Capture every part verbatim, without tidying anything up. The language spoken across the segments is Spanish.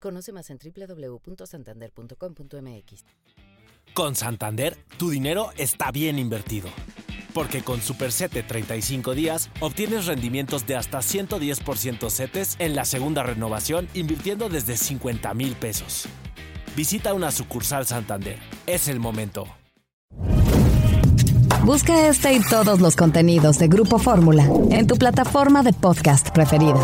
Conoce más en doble u doble u doble u punto santander punto com punto m x. Con Santander, tu dinero está bien invertido. Porque con Super CETE treinta y cinco días, obtienes rendimientos de hasta ciento diez por ciento CETES en la segunda renovación, invirtiendo desde cincuenta mil pesos. Visita una sucursal Santander. Es el momento. Busca este y todos los contenidos de Grupo Fórmula en tu plataforma de podcast preferida.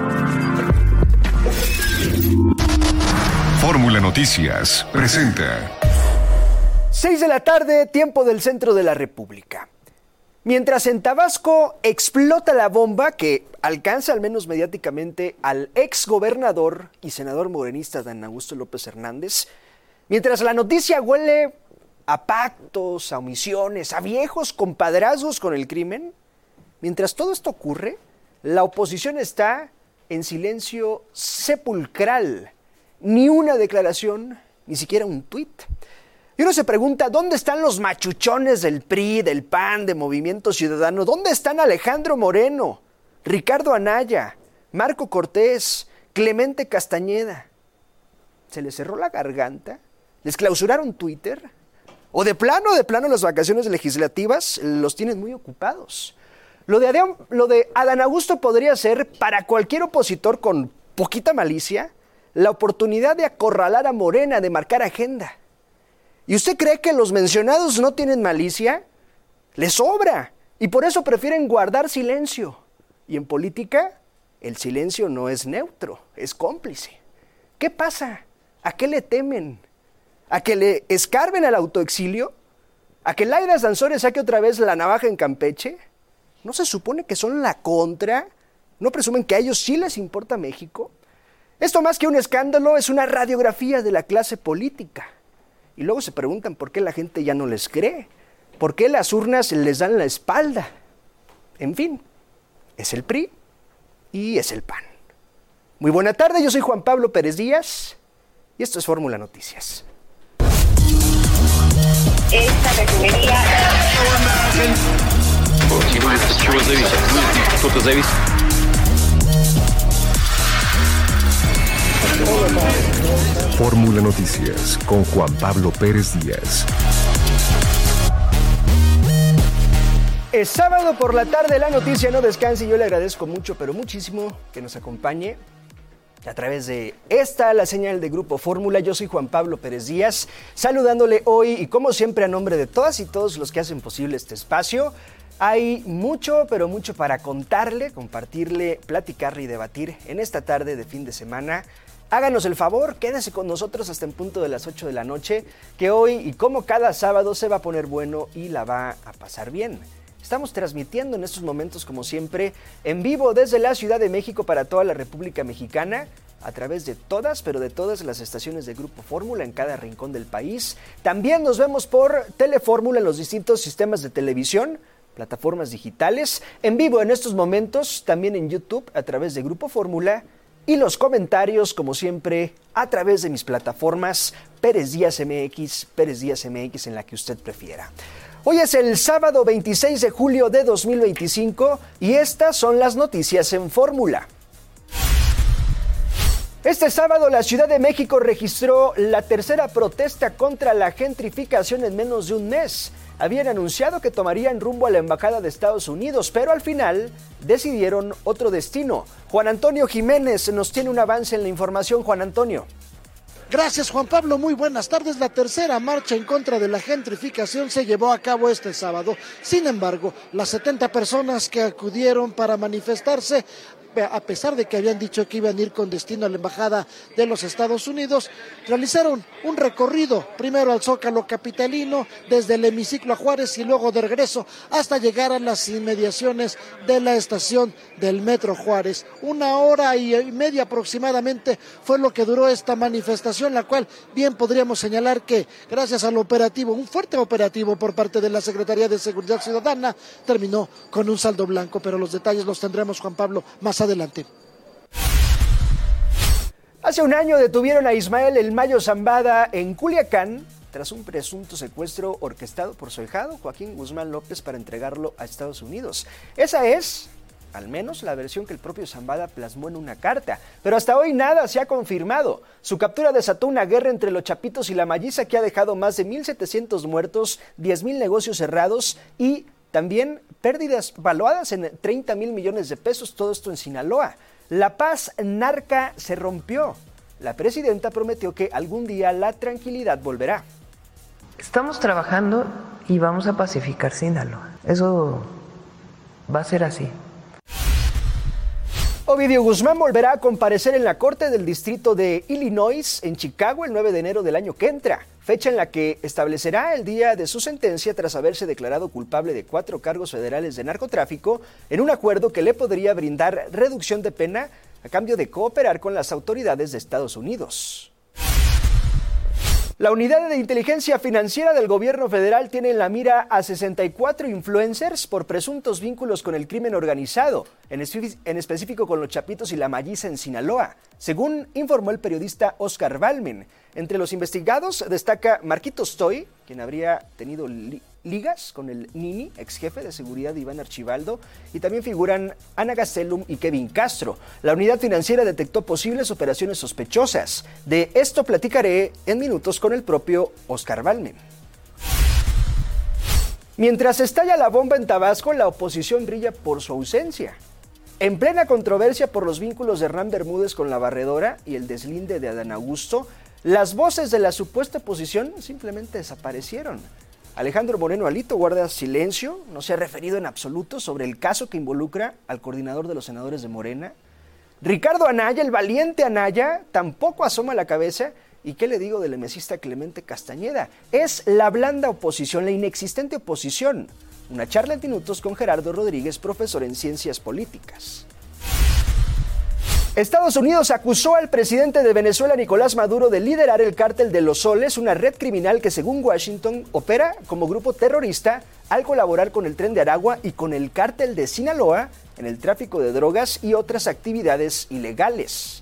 Fórmula Noticias presenta. seis de la tarde, tiempo del centro de la República. Mientras en Tabasco explota la bomba que alcanza, al menos mediáticamente, al exgobernador y senador morenista Dan Augusto López Hernández, mientras la noticia huele a pactos, a omisiones, a viejos compadrazgos con el crimen, mientras todo esto ocurre, la oposición está en silencio sepulcral. Ni una declaración, ni siquiera un tuit. Y uno se pregunta, ¿dónde están los machuchones del P R I, del P A N, de Movimiento Ciudadano? ¿Dónde están Alejandro Moreno, Ricardo Anaya, Marco Cortés, Clemente Castañeda? ¿Se les cerró la garganta? ¿Les clausuraron Twitter? ¿O de plano, de plano las vacaciones legislativas los tienen muy ocupados? Lo de, Adán, lo de Adán Augusto podría ser, para cualquier opositor con poquita malicia, la oportunidad de acorralar a Morena, de marcar agenda. ¿Y usted cree que los mencionados no tienen malicia? Les sobra, y por eso prefieren guardar silencio. Y en política, el silencio no es neutro, es cómplice. ¿Qué pasa? ¿A qué le temen? ¿A que le escarben al autoexilio? ¿A que Laida Sansores saque otra vez la navaja en Campeche? ¿No se supone que son la contra? ¿No presumen que a ellos sí les importa México? Esto, más que un escándalo, es una radiografía de la clase política. Y luego se preguntan por qué la gente ya no les cree, por qué las urnas les dan la espalda. En fin, es el P R I y es el P A N. Muy buena tarde, yo soy Juan Pablo Pérez Díaz y esto es Fórmula Noticias. Esta refinería... Fórmula Noticias con Juan Pablo Pérez Díaz. Es sábado por la tarde, la noticia no descansa y yo le agradezco mucho, pero muchísimo que nos acompañe a través de esta, la señal de Grupo Fórmula. Yo soy Juan Pablo Pérez Díaz, saludándole hoy y como siempre a nombre de todas y todos los que hacen posible este espacio. Hay mucho, pero mucho para contarle, compartirle, platicarle y debatir en esta tarde de fin de semana. Háganos el favor, quédese con nosotros hasta en punto de las ocho de la noche, que hoy y como cada sábado se va a poner bueno y la va a pasar bien. Estamos transmitiendo en estos momentos, como siempre, en vivo desde la Ciudad de México para toda la República Mexicana, a través de todas, pero de todas las estaciones de Grupo Fórmula en cada rincón del país. También nos vemos por Telefórmula en los distintos sistemas de televisión, plataformas digitales, en vivo en estos momentos, también en YouTube a través de Grupo Fórmula, y los comentarios, como siempre, a través de mis plataformas Pérez Díaz M X, Pérez Díaz M X, en la que usted prefiera. Hoy es el sábado veintiséis de julio de dos mil veinticinco y estas son las noticias en Fórmula. Este sábado la Ciudad de México registró la tercera protesta contra la gentrificación en menos de un mes. Habían anunciado que tomarían rumbo a la Embajada de Estados Unidos, pero al final decidieron otro destino. Juan Antonio Jiménez nos tiene un avance en la información. Juan Antonio. Gracias, Juan Pablo, muy buenas tardes. La tercera marcha en contra de la gentrificación se llevó a cabo este sábado. Sin embargo, las setenta personas que acudieron para manifestarse, a pesar de que habían dicho que iban a ir con destino a la Embajada de los Estados Unidos, realizaron un recorrido, primero al Zócalo capitalino, desde el Hemiciclo a Juárez y luego de regreso hasta llegar a las inmediaciones de la estación del Metro Juárez. Una hora y media aproximadamente fue lo que duró esta manifestación, la cual bien podríamos señalar que gracias al operativo, un fuerte operativo por parte de la Secretaría de Seguridad Ciudadana, terminó con un saldo blanco, pero los detalles los tendremos, Juan Pablo, más adelante. Hace un año detuvieron a Ismael El Mayo Zambada en Culiacán tras un presunto secuestro orquestado por su ahijado Joaquín Guzmán López para entregarlo a Estados Unidos. Esa es al menos la versión que el propio Zambada plasmó en una carta. Pero hasta hoy nada se ha confirmado. Su captura desató una guerra entre los Chapitos y la Malliza que ha dejado más de mil setecientos muertos, diez mil negocios cerrados y también pérdidas valuadas en treinta mil millones de pesos, todo esto en Sinaloa. La paz narca se rompió. La presidenta prometió que algún día la tranquilidad volverá. Estamos trabajando y vamos a pacificar Sinaloa. Eso va a ser así. Ovidio Guzmán volverá a comparecer en la Corte del Distrito de Illinois en Chicago el nueve de enero del año que entra, fecha en la que establecerá el día de su sentencia tras haberse declarado culpable de cuatro cargos federales de narcotráfico en un acuerdo que le podría brindar reducción de pena a cambio de cooperar con las autoridades de Estados Unidos. La Unidad de Inteligencia Financiera del Gobierno Federal tiene en la mira a sesenta y cuatro influencers por presuntos vínculos con el crimen organizado, en, espe- en específico con los Chapitos y la Malliza en Sinaloa, según informó el periodista Oscar Balmen. Entre los investigados destaca Marquitos Toy, quien habría tenido li- ligas con el Nini, ex jefe de seguridad de Iván Archibaldo, y también figuran Ana Gastelum y Kevin Castro. La unidad financiera detectó posibles operaciones sospechosas. De esto platicaré en minutos con el propio Oscar Balmen. Mientras estalla la bomba en Tabasco, la oposición brilla por su ausencia. En plena controversia por los vínculos de Hernán Bermúdez con la barredora y el deslinde de Adán Augusto, las voces de la supuesta oposición simplemente desaparecieron. Alejandro Moreno Alito guarda silencio, no se ha referido en absoluto sobre el caso que involucra al coordinador de los senadores de Morena. Ricardo Anaya, el valiente Anaya, tampoco asoma la cabeza. ¿Y qué le digo del emesista Clemente Castañeda? Es la blanda oposición, la inexistente oposición. Una charla en minutos con Gerardo Rodríguez, profesor en Ciencias Políticas. Estados Unidos acusó al presidente de Venezuela, Nicolás Maduro, de liderar el cártel de los Soles, una red criminal que, según Washington, opera como grupo terrorista al colaborar con el Tren de Aragua y con el cártel de Sinaloa en el tráfico de drogas y otras actividades ilegales.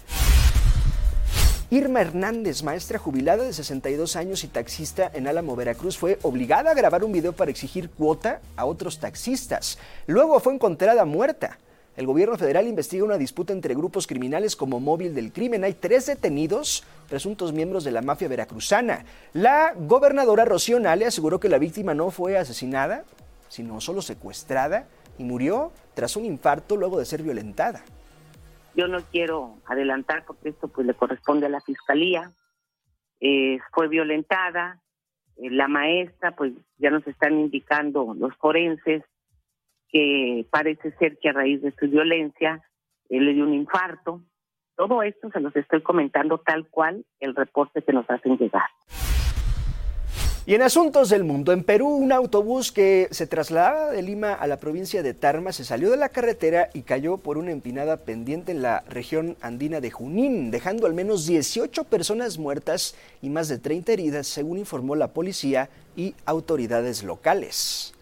Irma Hernández, maestra jubilada de sesenta y dos años y taxista en Álamo, Veracruz, fue obligada a grabar un video para exigir cuota a otros taxistas. Luego fue encontrada muerta. El gobierno federal investiga una disputa entre grupos criminales como Móvil del Crimen. Hay tres detenidos, presuntos miembros de la mafia veracruzana. La gobernadora Rocío Nale aseguró que la víctima no fue asesinada, sino solo secuestrada y murió tras un infarto luego de ser violentada. Yo no quiero adelantar porque esto pues le corresponde a la fiscalía. Eh, fue violentada, eh, la maestra, pues ya nos están indicando los forenses que parece ser que a raíz de su violencia eh, le dio un infarto. Todo esto se los estoy comentando tal cual el reporte que nos hacen llegar. Y en asuntos del mundo, en Perú, un autobús que se trasladaba de Lima a la provincia de Tarma se salió de la carretera y cayó por una empinada pendiente en la región andina de Junín, dejando al menos dieciocho personas muertas y más de treinta heridas, según informó la policía y autoridades locales.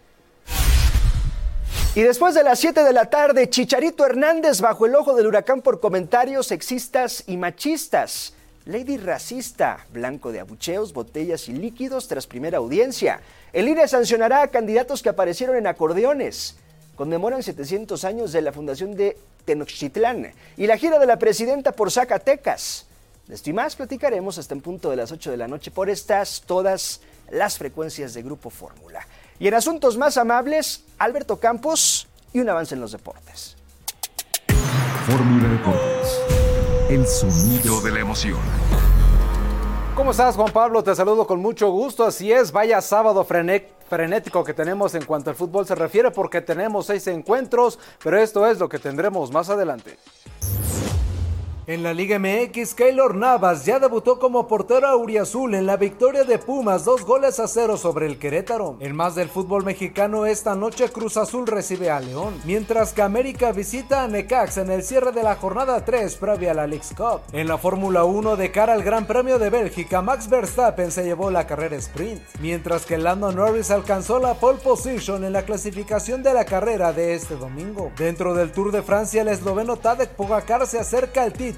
Y después de las siete de la tarde, Chicharito Hernández bajo el ojo del huracán por comentarios sexistas y machistas. Lady racista, blanco de abucheos, botellas y líquidos tras primera audiencia. El I N E sancionará a candidatos que aparecieron en acordeones. Conmemoran setecientos años de la fundación de Tenochtitlán y la gira de la presidenta por Zacatecas. De esto y más platicaremos hasta en punto de las ocho de la noche por estas, todas las frecuencias de Grupo Fórmula. Y en asuntos más amables, Alberto Campos y un avance en los deportes. Fórmula Deportes, el sonido de la emoción. ¿Cómo estás, Juan Pablo? Te saludo con mucho gusto. Así es, vaya sábado frenético que tenemos en cuanto al fútbol se refiere, porque tenemos seis encuentros, pero esto es lo que tendremos más adelante. En la Liga M X, Keylor Navas ya debutó como portero auriazul en la victoria de Pumas, dos goles a cero sobre el Querétaro. En más del fútbol mexicano, esta noche Cruz Azul recibe a León, mientras que América visita a Necaxa en el cierre de la jornada tres previa a la Leagues Cup. En la Fórmula uno, de cara al Gran Premio de Bélgica, Max Verstappen se llevó la carrera sprint, mientras que Lando Norris alcanzó la pole position en la clasificación de la carrera de este domingo. Dentro del Tour de Francia, el esloveno Tadej Pogačar se acerca al título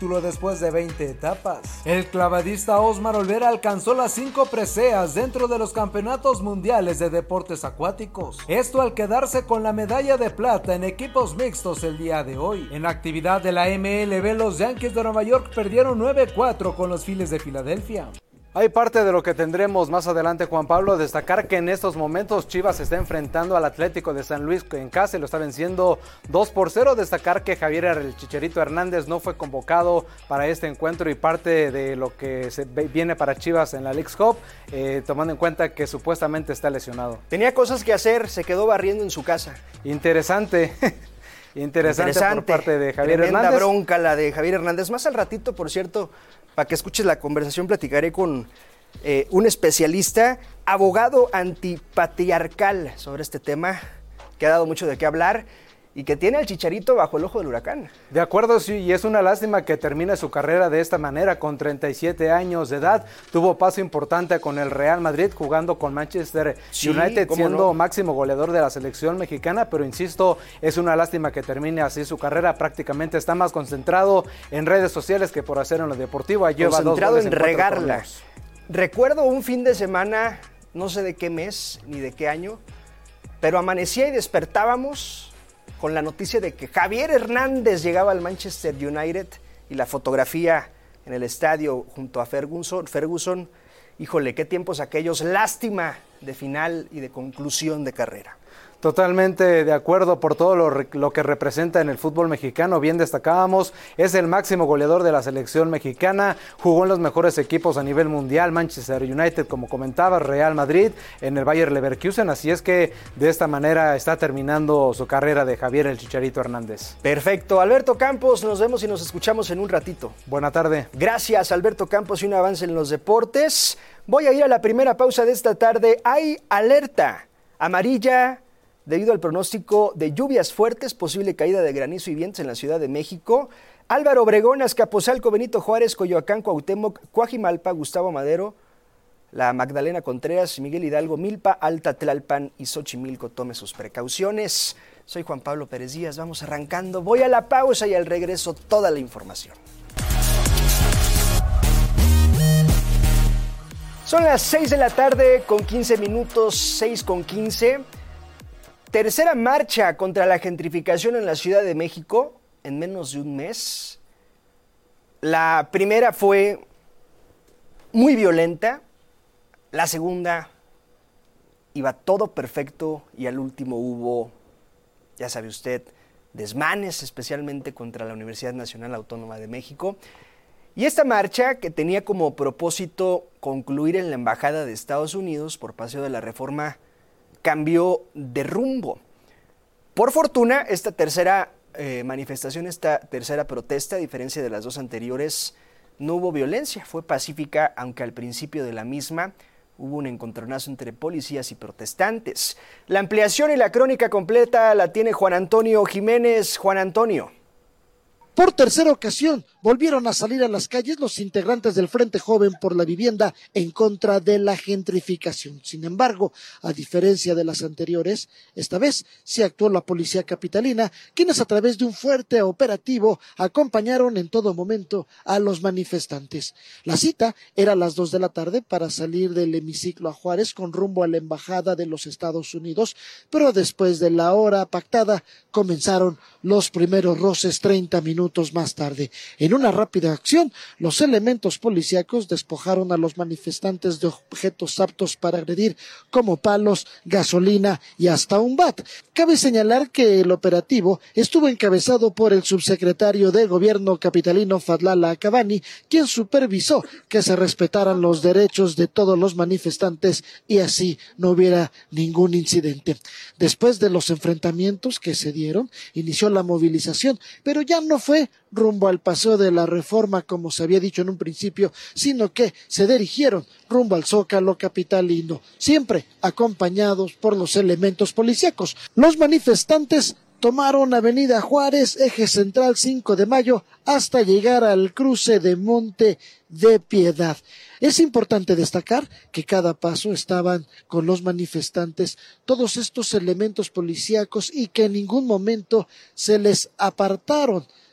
título después de veinte etapas. El clavadista Osmar Olvera alcanzó las cinco preseas dentro de los campeonatos mundiales de deportes acuáticos. Esto al quedarse con la medalla de plata en equipos mixtos el día de hoy. En la actividad de la M L B, los Yankees de Nueva York perdieron nueve cuatro con los Phillies de Filadelfia. Hay parte de lo que tendremos más adelante, Juan Pablo. Destacar que en estos momentos Chivas se está enfrentando al Atlético de San Luis en casa y lo está venciendo dos por cero. Destacar que Javier el Chicharito Hernández no fue convocado para este encuentro y parte de lo que se viene para Chivas en la Leagues Cup, eh, tomando en cuenta que supuestamente está lesionado. Tenía cosas que hacer, se quedó barriendo en su casa. Interesante. Interesante, Interesante por parte de Javier Tremenda Hernández. Bronca la de Javier Hernández. Más al ratito, por cierto, para que escuches la conversación, platicaré con eh, un especialista, abogado antipatriarcal sobre este tema, que ha dado mucho de qué hablar y que tiene al Chicharito bajo el ojo del huracán. De acuerdo, sí, y es una lástima que termine su carrera de esta manera, con treinta y siete años de edad. Tuvo paso importante con el Real Madrid, jugando con Manchester sí, United, siendo no? máximo goleador de la selección mexicana, pero insisto, es una lástima que termine así su carrera. Prácticamente está más concentrado en redes sociales que por hacer en lo deportivo. Ahí lleva dos goles en regarla. Recuerdo un fin de semana, no sé de qué mes ni de qué año, pero amanecía y despertábamos con la noticia de que Javier Hernández llegaba al Manchester United y la fotografía en el estadio junto a Ferguson. Ferguson, híjole, qué tiempos aquellos, lástima de final y de conclusión de carrera. Totalmente de acuerdo por todo lo, lo que representa en el fútbol mexicano. Bien destacábamos, es el máximo goleador de la selección mexicana, jugó en los mejores equipos a nivel mundial, Manchester United, como comentaba, Real Madrid, en el Bayer Leverkusen, así es que de esta manera está terminando su carrera de Javier el Chicharito Hernández. Perfecto, Alberto Campos, nos vemos y nos escuchamos en un ratito. Buena tarde. Gracias, Alberto Campos, y un avance en los deportes. Voy a ir a la primera pausa de esta tarde. Hay alerta amarilla debido al pronóstico de lluvias fuertes, posible caída de granizo y vientos en la Ciudad de México. Álvaro Obregón, Azcapotzalco, Benito Juárez, Coyoacán, Cuauhtémoc, Coajimalpa, Gustavo Madero, la Magdalena Contreras, Miguel Hidalgo, Milpa, Alta Tlalpan y Xochimilco. Tome sus precauciones. Soy Juan Pablo Pérez Díaz, vamos arrancando. Voy a la pausa y al regreso toda la información. Son las seis de la tarde con quince minutos, seis con quince. Tercera marcha contra la gentrificación en la Ciudad de México en menos de un mes. La primera fue muy violenta, la segunda iba todo perfecto y al último hubo, ya sabe usted, desmanes, especialmente contra la Universidad Nacional Autónoma de México. Y esta marcha, que tenía como propósito concluir en la Embajada de Estados Unidos por Paseo de la Reforma, cambió de rumbo. Por fortuna, esta tercera eh, manifestación, esta tercera protesta, a diferencia de las dos anteriores, no hubo violencia, fue pacífica, aunque al principio de la misma hubo un encontronazo entre policías y protestantes. La ampliación y la crónica completa la tiene Juan Antonio Jiménez. Juan Antonio. Por tercera ocasión, volvieron a salir a las calles los integrantes del Frente Joven por la Vivienda en contra de la gentrificación. Sin embargo, a diferencia de las anteriores, esta vez sí actuó la policía capitalina, quienes a través de un fuerte operativo acompañaron en todo momento a los manifestantes. La cita era a las dos de la tarde para salir del hemiciclo a Juárez con rumbo a la Embajada de los Estados Unidos, pero después de la hora pactada comenzaron los primeros roces treinta minutos más tarde. En una rápida acción, los elementos policíacos despojaron a los manifestantes de objetos aptos para agredir, como palos, gasolina y hasta un bat. Cabe señalar que el operativo estuvo encabezado por el subsecretario de Gobierno capitalino Fadlala Acabani, quien supervisó que se respetaran los derechos de todos los manifestantes y así no hubiera ningún incidente. Después de los enfrentamientos que se dieron, inició la movilización, pero ya no fue rumbo al Paseo de la Reforma como se había dicho en un principio, sino que se dirigieron rumbo al Zócalo capitalino, siempre acompañados por los elementos policíacos. Los manifestantes tomaron Avenida Juárez, eje central cinco de mayo, hasta llegar al cruce de Monte de Piedad. Es importante destacar que cada paso estaban con los manifestantes todos estos elementos policíacos y que en ningún momento se les apartaron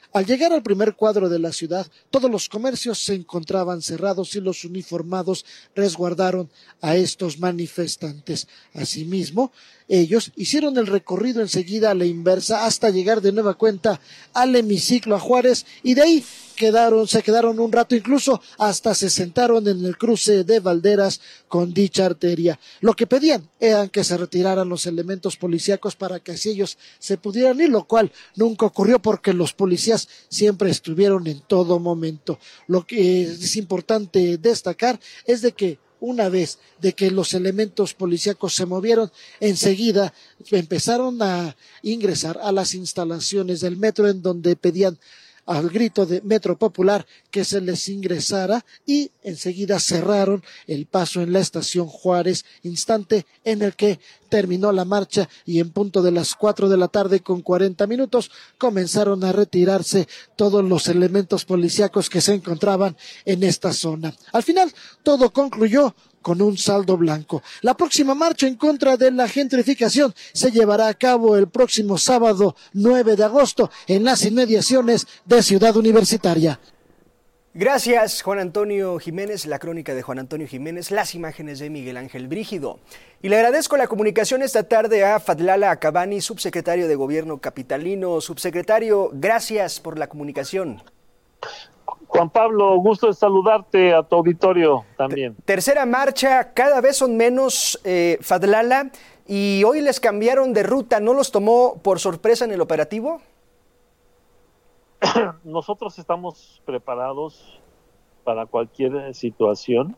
Al llegar al primer cuadro de la ciudad, todos los comercios se encontraban cerrados y los uniformados resguardaron a estos manifestantes. Asimismo, ellos hicieron el recorrido enseguida a la inversa hasta llegar de nueva cuenta al hemiciclo a Juárez y de ahí quedaron, se quedaron un rato, incluso hasta se sentaron en el cruce de Valderas con dicha arteria. Lo que pedían era que se retiraran los elementos policíacos para que así ellos se pudieran ir, lo cual nunca ocurrió porque los policías siempre estuvieron en todo momento. Lo que es importante destacar es de que una vez de que los elementos policíacos se movieron, enseguida empezaron a ingresar a las instalaciones del metro en donde pedían al grito de Metro Popular que se les ingresara y enseguida cerraron el paso en la estación Juárez, instante en el que terminó la marcha y en punto de las cuatro de la tarde con cuarenta minutos comenzaron a retirarse todos los elementos policíacos que se encontraban en esta zona. Al final todo concluyó con un saldo blanco. La próxima marcha en contra de la gentrificación se llevará a cabo el próximo sábado nueve de agosto en las inmediaciones de Ciudad Universitaria. Gracias, Juan Antonio Jiménez, la crónica de Juan Antonio Jiménez, las imágenes de Miguel Ángel Brígido. Y le agradezco la comunicación esta tarde a Fadlala Acabani, subsecretario de Gobierno capitalino. Subsecretario, gracias por la comunicación. Juan Pablo, gusto de saludarte, a tu auditorio también. Tercera marcha, cada vez son menos, eh, Fadlala, y hoy les cambiaron de ruta. ¿No los tomó por sorpresa en el operativo? Nosotros estamos preparados para cualquier situación,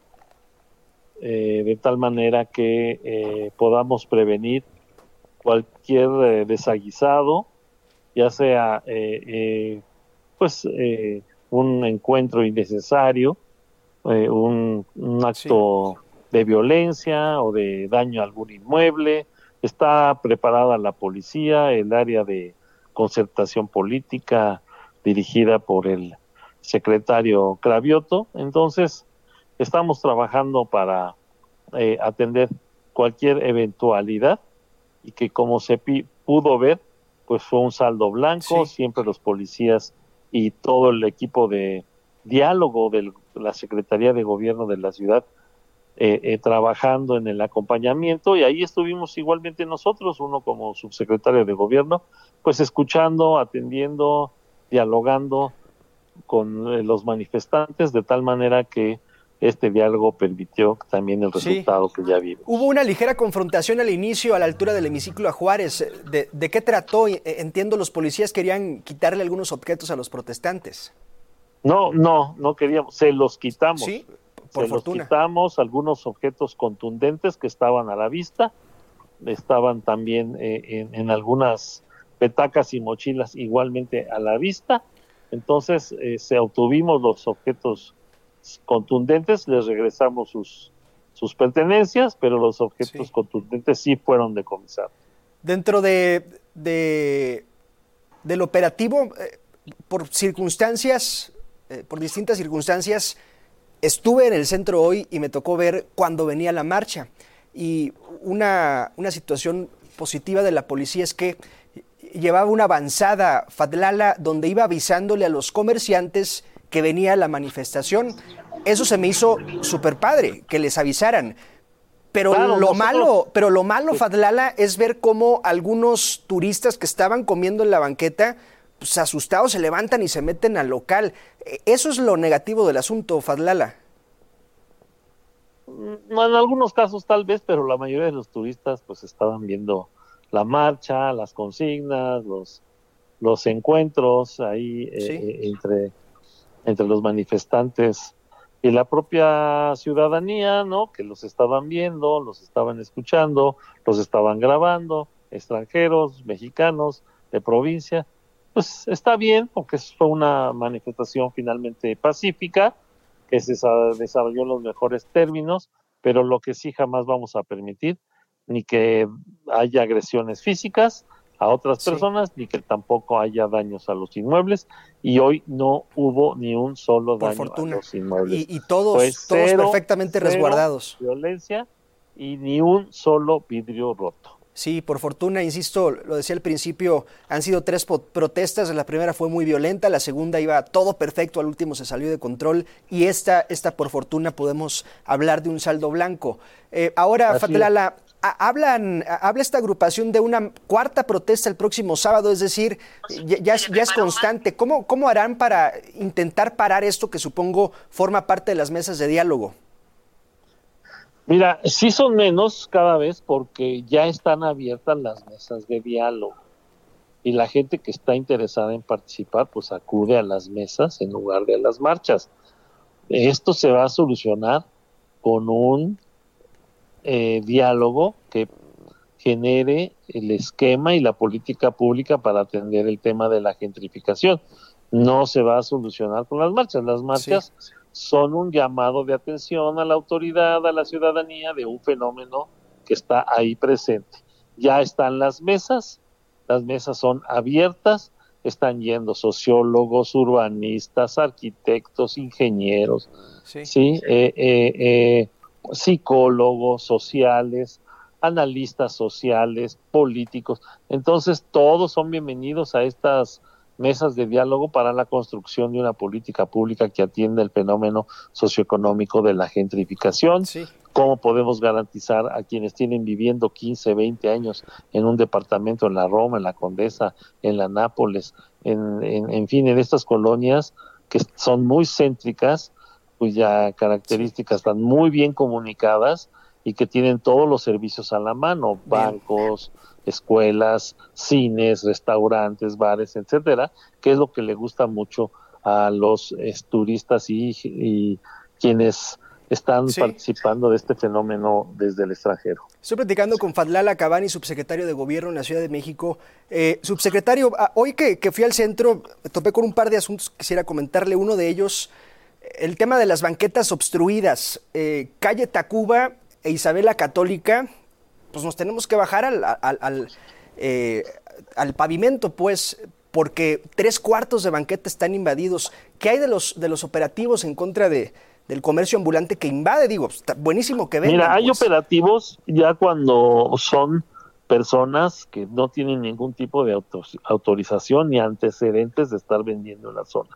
eh, de tal manera que eh, podamos prevenir cualquier eh, desaguisado, ya sea eh, eh, pues eh, un encuentro innecesario, eh, un, un acto sí. de violencia o de daño a algún inmueble. Está preparada la policía, el área de concertación política dirigida por el secretario Cravioto. Entonces, estamos trabajando para eh, atender cualquier eventualidad y que, como se pi- pudo ver, pues fue un saldo blanco. Sí. Siempre los policías y todo el equipo de diálogo de la Secretaría de Gobierno de la ciudad eh, eh, trabajando en el acompañamiento, y ahí estuvimos igualmente nosotros, uno como subsecretario de Gobierno, pues escuchando, atendiendo, dialogando con eh, los manifestantes, de tal manera que este diálogo permitió también el resultado sí. que ya vimos. Hubo una ligera confrontación al inicio a la altura del hemiciclo a Juárez. ¿De, de qué trató? Entiendo, los policías querían quitarle algunos objetos a los protestantes. No, no, no queríamos, se los quitamos. Sí, por se fortuna. los quitamos, algunos objetos contundentes que estaban a la vista, estaban también eh, en, en algunas petacas y mochilas igualmente a la vista. Entonces eh, se obtuvimos los objetos contundentes, les regresamos sus sus pertenencias, pero los objetos sí. contundentes sí fueron decomisados. Dentro de, de del operativo, eh, por circunstancias, eh, por distintas circunstancias, estuve en el centro hoy y me tocó ver cuando venía la marcha. Y una, una situación positiva de la policía es que llevaba una avanzada, Fadlala, donde iba avisándole a los comerciantes que venía la manifestación. Eso se me hizo súper padre, que les avisaran. Pero claro, lo nosotros... malo, pero lo malo, Fadlala, es ver cómo algunos turistas que estaban comiendo en la banqueta, pues asustados, se levantan y se meten al local. Eso es lo negativo del asunto, Fadlala. En algunos casos tal vez, pero la mayoría de los turistas pues estaban viendo la marcha, las consignas, los los encuentros ahí sí. eh, entre entre los manifestantes y la propia ciudadanía, ¿no? Que los estaban viendo, los estaban escuchando, los estaban grabando, extranjeros, mexicanos, de provincia. Pues está bien, porque fue una manifestación finalmente pacífica, que se desarrolló en los mejores términos, pero lo que sí jamás vamos a permitir, ni que haya agresiones físicas a otras sí. personas, ni que tampoco haya daños a los inmuebles, y hoy no hubo ni un solo Por daño fortuna. a los inmuebles. Y, y todos, pues todos cero, perfectamente cero resguardados. Violencia y ni un solo vidrio roto. Sí, por fortuna, insisto, lo decía al principio, han sido tres po- protestas, la primera fue muy violenta, la segunda iba todo perfecto, al último se salió de control y esta, esta por fortuna podemos hablar de un saldo blanco. Eh, ahora, Así Fatlala, a- hablan, a- habla esta agrupación de una cuarta protesta el próximo sábado, es decir, ya, ya es, ya es constante. ¿Cómo, ¿Cómo harán para intentar parar esto que supongo forma parte de las mesas de diálogo? Mira, sí son menos cada vez porque ya están abiertas las mesas de diálogo y la gente que está interesada en participar pues acude a las mesas en lugar de a las marchas. Esto se va a solucionar con un eh, diálogo que genere el esquema y la política pública para atender el tema de la gentrificación. No se va a solucionar con las marchas. Las marchas sí. son un llamado de atención a la autoridad, a la ciudadanía de un fenómeno que está ahí presente. Ya están las mesas, las mesas son abiertas, están yendo sociólogos, urbanistas, arquitectos, ingenieros, sí, ¿sí? Eh, eh, eh, psicólogos sociales, analistas sociales, políticos. Entonces todos son bienvenidos a estas mesas de diálogo para la construcción de una política pública que atienda el fenómeno socioeconómico de la gentrificación. Sí. ¿Cómo podemos garantizar a quienes tienen viviendo quince, veinte años en un departamento en la Roma, en la Condesa, en la Nápoles, en, en, en fin, en estas colonias que son muy céntricas, cuya características sí. están muy bien comunicadas y que tienen todos los servicios a la mano, bien. bancos, escuelas, cines, restaurantes, bares, etcétera, que es lo que le gusta mucho a los eh, turistas y, y quienes están sí. participando de este fenómeno desde el extranjero. Estoy platicando con Fatlala Cabani, subsecretario de Gobierno en la Ciudad de México. Eh, subsecretario, hoy que, que fui al centro, me topé con un par de asuntos que quisiera comentarle. Uno de ellos, el tema de las banquetas obstruidas. Eh, calle Tacuba e Isabela Católica, pues nos tenemos que bajar al, al, al, eh, al pavimento, pues, porque tres cuartos de banqueta están invadidos. ¿Qué hay de los, de los operativos en contra de del comercio ambulante que invade? Digo, está buenísimo que vengan. Mira, hay pues. operativos ya cuando son personas que no tienen ningún tipo de auto, autorización ni antecedentes de estar vendiendo en la zona.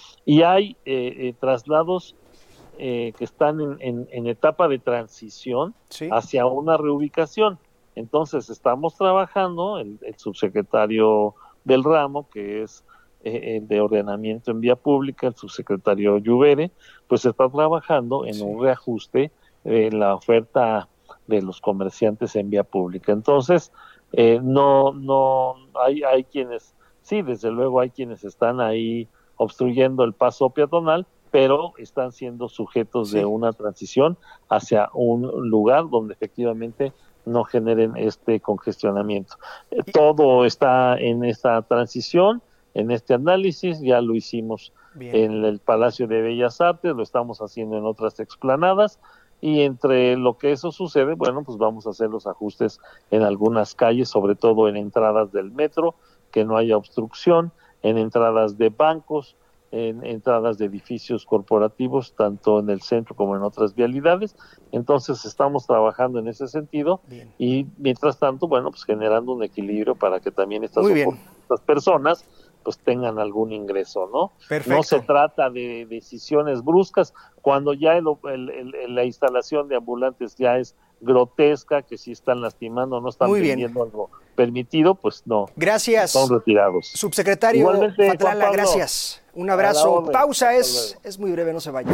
Y hay eh, eh, traslados eh, que están en, en, en etapa de transición ¿sí? hacia una reubicación. Entonces estamos trabajando, el, el subsecretario del ramo, que es eh, el de ordenamiento en vía pública, el subsecretario Lluvere, pues está trabajando en sí. un reajuste en la oferta de los comerciantes en vía pública. Entonces, eh, no, no, hay, hay quienes, sí, desde luego hay quienes están ahí obstruyendo el paso peatonal, pero están siendo sujetos sí. de una transición hacia un lugar donde efectivamente no generen este congestionamiento. Eh, todo está en esta transición, en este análisis, ya lo hicimos Bien. en el Palacio de Bellas Artes, lo estamos haciendo en otras explanadas, y entre lo que eso sucede, bueno, pues vamos a hacer los ajustes en algunas calles, sobre todo en entradas del metro, que no haya obstrucción, en entradas de bancos, en entradas de edificios corporativos, tanto en el centro como en otras vialidades. Entonces estamos trabajando en ese sentido bien. y mientras tanto, bueno, pues generando un equilibrio para que también estas, estas personas pues tengan algún ingreso, ¿no? Perfecto. No se trata de decisiones bruscas, cuando ya el, el, el, la instalación de ambulantes ya es grotesca, que si están lastimando, no están Muy vendiendo bien. algo permitido, pues no. Gracias. Son retirados. Subsecretario Fatlala, gracias. Un abrazo. Pausa, es, es muy breve, no se vaya.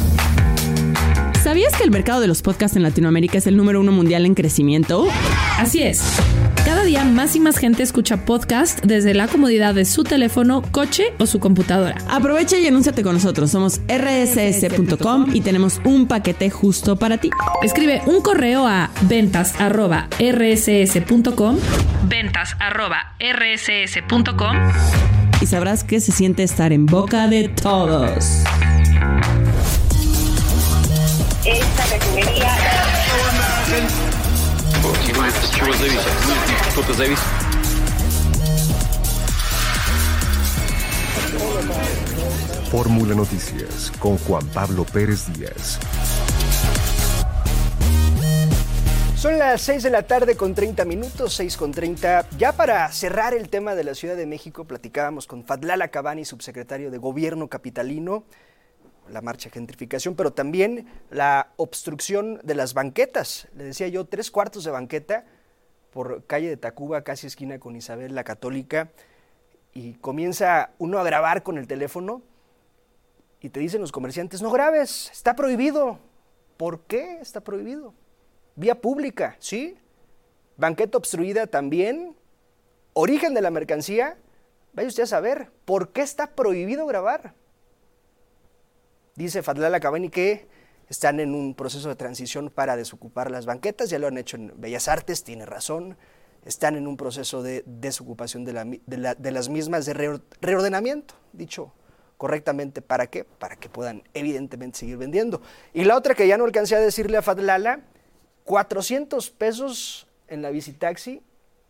¿Sabías que el mercado de los podcasts en Latinoamérica es el número uno mundial en crecimiento? Así es. Cada día más y más gente escucha podcast desde la comodidad de su teléfono, coche o su computadora. Aprovecha y anúnciate con nosotros. Somos erre ese ese punto com y tenemos un paquete justo para ti. Escribe un correo a ventas arroba erre ese ese punto com ventas arroba erre ese ese punto com y sabrás que se siente estar en boca de todos. Esta refinería... Fórmula Noticias con Juan Pablo Pérez Díaz. Son las seis de la tarde con treinta minutos, seis con treinta. Ya para cerrar el tema de la Ciudad de México, platicábamos con Fadlala Cabani, subsecretario de Gobierno capitalino, la marcha de gentrificación, pero también la obstrucción de las banquetas. Le decía yo, tres cuartos de banqueta por calle de Tacuba, casi esquina con Isabel la Católica, y comienza uno a grabar con el teléfono y te dicen los comerciantes, no grabes, está prohibido. ¿Por qué está prohibido? Vía pública, ¿sí? Banqueta obstruida también. Origen de la mercancía. Vaya usted a saber, ¿por qué está prohibido grabar? Dice Fadlala Cabani que están en un proceso de transición para desocupar las banquetas. Ya lo han hecho en Bellas Artes, tiene razón. Están en un proceso de desocupación de, la, de, la, de las mismas, de reor, reordenamiento, dicho correctamente. ¿Para qué? Para que puedan evidentemente seguir vendiendo. Y la otra que ya no alcancé a decirle a Fadlala, cuatrocientos pesos en la visitaxi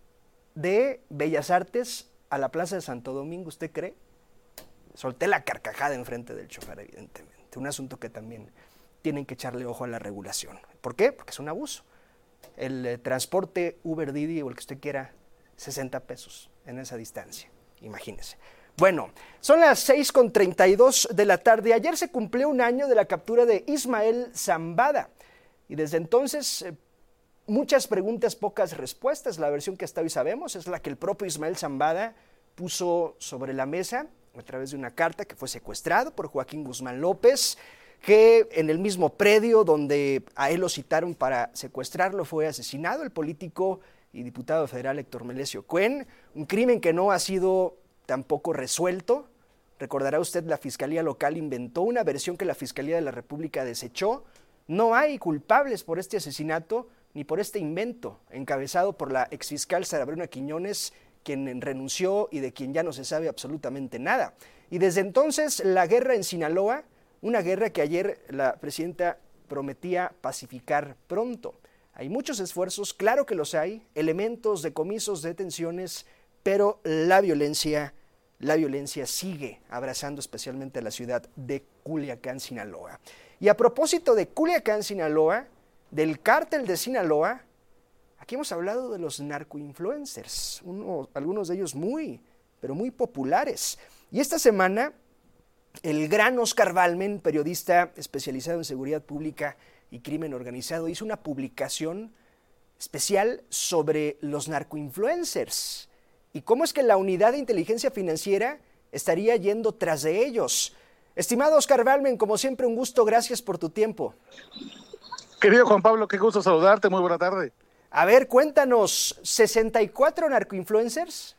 de Bellas Artes a la Plaza de Santo Domingo, ¿usted cree? Solté la carcajada enfrente del chofer, evidentemente. Un asunto que también tienen que echarle ojo a la regulación. ¿Por qué? Porque es un abuso. El eh, transporte Uber, Didi o el que usted quiera, sesenta pesos en esa distancia, imagínese. Bueno, son las seis con treinta y dos de la tarde. Ayer se cumplió un año de la captura de Ismael Zambada. Y desde entonces, eh, muchas preguntas, pocas respuestas. La versión que hasta hoy sabemos es la que el propio Ismael Zambada puso sobre la mesa a través de una carta que fue secuestrado por Joaquín Guzmán López, que en el mismo predio donde a él lo citaron para secuestrarlo fue asesinado el político y diputado federal Héctor Melesio Cuen, un crimen que no ha sido tampoco resuelto. Recordará usted, la Fiscalía Local inventó una versión que la Fiscalía de la República desechó. No hay culpables por este asesinato ni por este invento, encabezado por la exfiscal Sara Bruna Quiñones, quien renunció y de quien ya no se sabe absolutamente nada. Y desde entonces, la guerra en Sinaloa, una guerra que ayer la presidenta prometía pacificar pronto. Hay muchos esfuerzos, claro que los hay, elementos, decomisos, detenciones, pero la violencia, la violencia sigue abrazando especialmente a la ciudad de Culiacán, Sinaloa. Y a propósito de Culiacán, Sinaloa, del cártel de Sinaloa, aquí hemos hablado de los narcoinfluencers, uno, algunos de ellos muy, pero muy populares. Y esta semana, el gran Oscar Balmen, periodista especializado en seguridad pública y crimen organizado, hizo una publicación especial sobre los narcoinfluencers y cómo es que la unidad de inteligencia financiera estaría yendo tras de ellos. Estimado Oscar Balmen, como siempre, un gusto, gracias por tu tiempo. Querido Juan Pablo, qué gusto saludarte, muy buena tarde. A ver, cuéntanos, ¿sesenta y cuatro narcoinfluencers?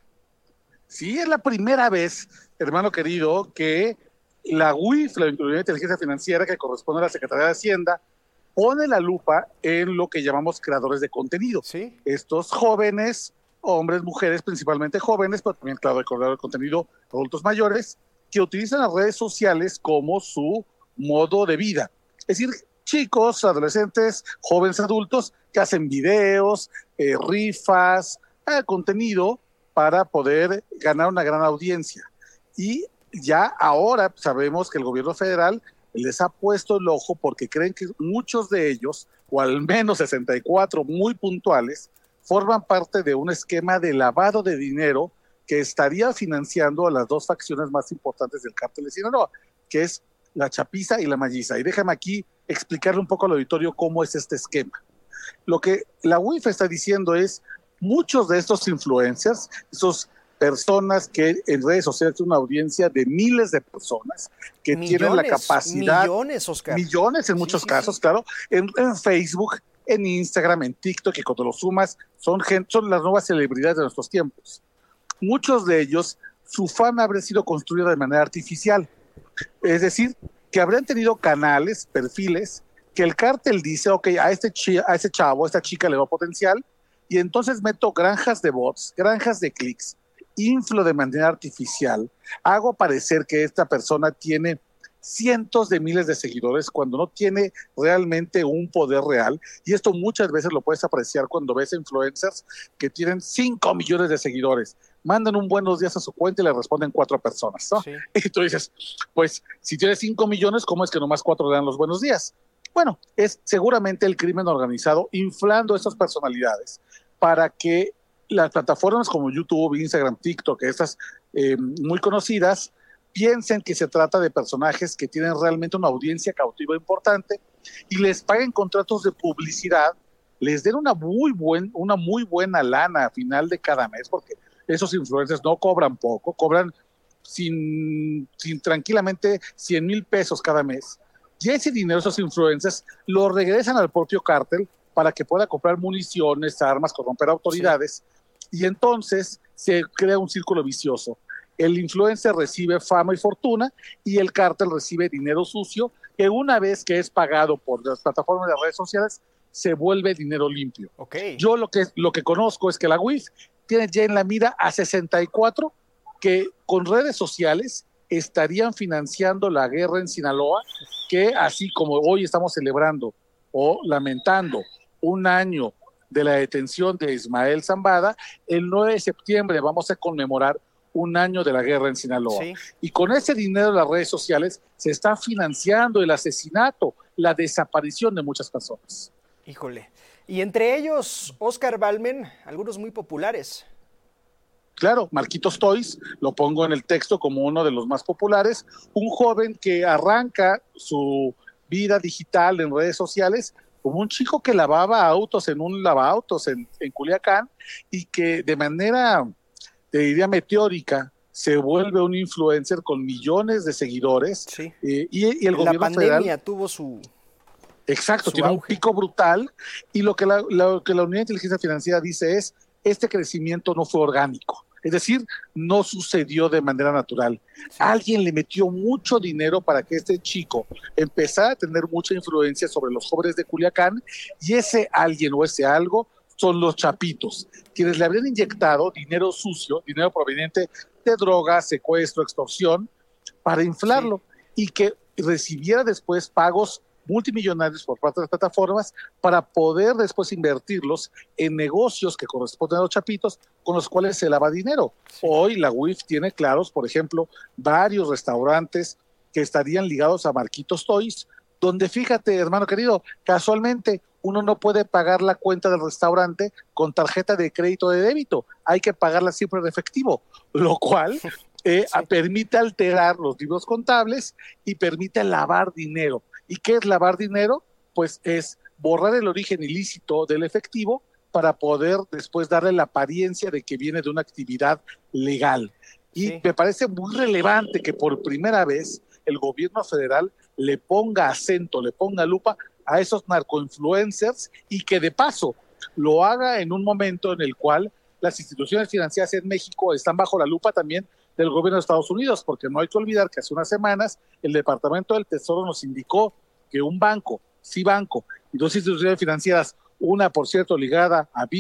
Sí, es la primera vez, hermano querido, que la U I F, la Unidad de Inteligencia Financiera, que corresponde a la Secretaría de Hacienda, pone la lupa en lo que llamamos creadores de contenido. ¿Sí? Estos jóvenes, hombres, mujeres, principalmente jóvenes, pero también, claro, creadores de contenido, adultos mayores, que utilizan las redes sociales como su modo de vida. Es decir, chicos, adolescentes, jóvenes adultos que hacen videos, eh, rifas, eh, contenido para poder ganar una gran audiencia. Y ya ahora sabemos que el gobierno federal les ha puesto el ojo porque creen que muchos de ellos, o al menos sesenta y cuatro muy puntuales, forman parte de un esquema de lavado de dinero que estaría financiando a las dos facciones más importantes del cártel de Sinaloa, que es la Chapiza y la Malliza. Y déjame aquí explicarle un poco al auditorio cómo es este esquema. Lo que la U I F está diciendo es, muchos de estos influencers, estos personas que en redes sociales tienen una audiencia de miles de personas, que millones, tienen la capacidad... Millones, Oscar. Millones en muchos sí, casos, sí, sí. claro, en, en Facebook, en Instagram, en TikTok, y cuando lo sumas, son, gente, son las nuevas celebridades de nuestros tiempos. Muchos de ellos, su fama habría sido construida de manera artificial. Es decir, que habrían tenido canales, perfiles, que el cártel dice, ok, a este, chi- a ese chavo, a esta chica le va potencial, y entonces meto granjas de bots, granjas de clics, inflo de manera artificial, hago parecer que esta persona tiene cientos de miles de seguidores cuando no tiene realmente un poder real, y esto muchas veces lo puedes apreciar cuando ves influencers que tienen cinco millones de seguidores, mandan un buenos días a su cuenta y le responden cuatro personas, ¿no? Sí. Y tú dices, pues, si tienes cinco millones, ¿cómo es que nomás cuatro le dan los buenos días? Bueno, es seguramente el crimen organizado inflando esas personalidades para que las plataformas como YouTube, Instagram, TikTok, estas eh, muy conocidas, piensen que se trata de personajes que tienen realmente una audiencia cautiva importante y les paguen contratos de publicidad, les den una muy, buen, una muy buena lana a final de cada mes, porque esos influencers no cobran poco, cobran sin, sin tranquilamente cien mil pesos cada mes. Y ese dinero, esos influencers, lo regresan al propio cártel para que pueda comprar municiones, armas, corromper autoridades, sí. Y entonces se crea un círculo vicioso. El influencer recibe fama y fortuna y el cártel recibe dinero sucio que una vez que es pagado por las plataformas de redes sociales se vuelve dinero limpio. Okay. Yo lo que, lo que conozco es que la U I F tiene ya en la mira a sesenta y cuatro que con redes sociales estarían financiando la guerra en Sinaloa, que así como hoy estamos celebrando o lamentando un año de la detención de Ismael Zambada, el nueve de septiembre vamos a conmemorar un año de la guerra en Sinaloa. Sí. Y con ese dinero de las redes sociales se está financiando el asesinato, la desaparición de muchas personas. Híjole. Y entre ellos, Oscar Balmen, algunos muy populares. Claro, Marquitos Toys, lo pongo en el texto como uno de los más populares, un joven que arranca su vida digital en redes sociales como un chico que lavaba autos en un lavaautos en, en Culiacán y que de manera, te diría, meteórica, se vuelve un influencer con millones de seguidores. Sí. Eh, y, y el la gobierno pandemia federal tuvo su... Exacto, su tiene auge. un pico brutal y lo que la, lo que la Unidad de Inteligencia Financiera dice es, este crecimiento no fue orgánico. Es decir, no sucedió de manera natural. Sí. Alguien le metió mucho dinero para que este chico empezara a tener mucha influencia sobre los jóvenes de Culiacán y ese alguien o ese algo son los chapitos, quienes le habrían inyectado dinero sucio, dinero proveniente de drogas, secuestro, extorsión, para inflarlo sí. y que recibiera después pagos multimillonarios por parte de las plataformas para poder después invertirlos en negocios que corresponden a los chapitos con los cuales se lava dinero. Sí. Hoy la U I F tiene claros, por ejemplo, varios restaurantes que estarían ligados a Marquitos Toys, donde fíjate, hermano querido, casualmente uno no puede pagar la cuenta del restaurante con tarjeta de crédito o de débito, hay que pagarla siempre en efectivo, lo cual eh, sí. permite alterar los libros contables y permite lavar dinero. ¿Y qué es lavar dinero? Pues es borrar el origen ilícito del efectivo para poder después darle la apariencia de que viene de una actividad legal. Y sí. me parece muy relevante que por primera vez el gobierno federal le ponga acento, le ponga lupa a esos narcoinfluencers y que de paso lo haga en un momento en el cual las instituciones financieras en México están bajo la lupa también del gobierno de Estados Unidos, porque no hay que olvidar que hace unas semanas el Departamento del Tesoro nos indicó que un banco, sí banco, y dos instituciones financieras, una por cierto ligada a,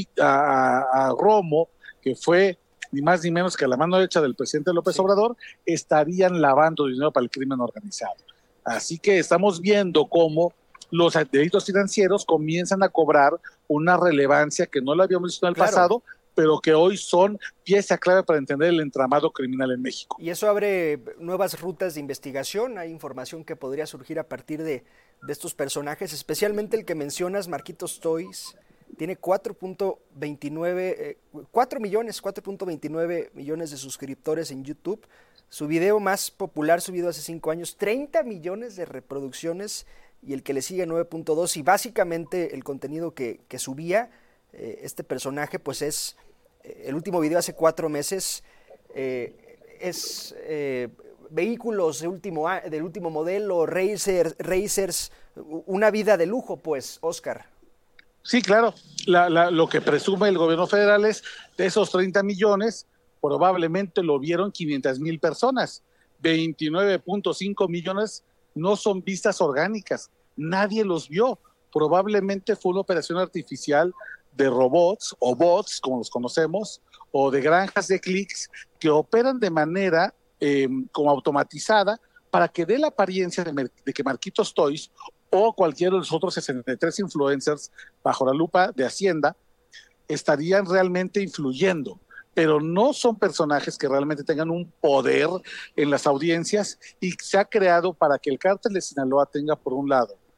a, a Romo, que fue ni más ni menos que la mano derecha del presidente López sí. Obrador, estarían lavando dinero para el crimen organizado. Así que estamos viendo cómo los delitos financieros comienzan a cobrar una relevancia que no la habíamos visto en el claro. pasado, pero que hoy son pieza clave para entender el entramado criminal en México. Y eso abre nuevas rutas de investigación, hay información que podría surgir a partir de, de estos personajes, especialmente el que mencionas, Marquitos Toys, tiene cuatro punto veintinueve, eh, cuatro millones, cuatro punto veintinueve millones de suscriptores en YouTube, su video más popular subido hace cinco años, treinta millones de reproducciones, y el que le sigue nueve punto dos, y básicamente el contenido que, que subía eh, este personaje, pues es... El último video hace cuatro meses eh, es eh, vehículos de último, del último modelo, racers, racers, una vida de lujo, pues, Oscar. Sí, claro. La, la, lo que presume el gobierno federal es de esos treinta millones, probablemente lo vieron quinientas mil personas. veintinueve punto cinco millones no son vistas orgánicas. Nadie los vio. Probablemente fue una operación artificial de robots o bots, como los conocemos, o de granjas de clics que operan de manera eh, como automatizada para que dé la apariencia de, de que Marquitos Toys o cualquiera de los otros sesenta y tres influencers bajo la lupa de Hacienda estarían realmente influyendo, pero no son personajes que realmente tengan un poder en las audiencias y se ha creado para que el cártel de Sinaloa tenga por un lado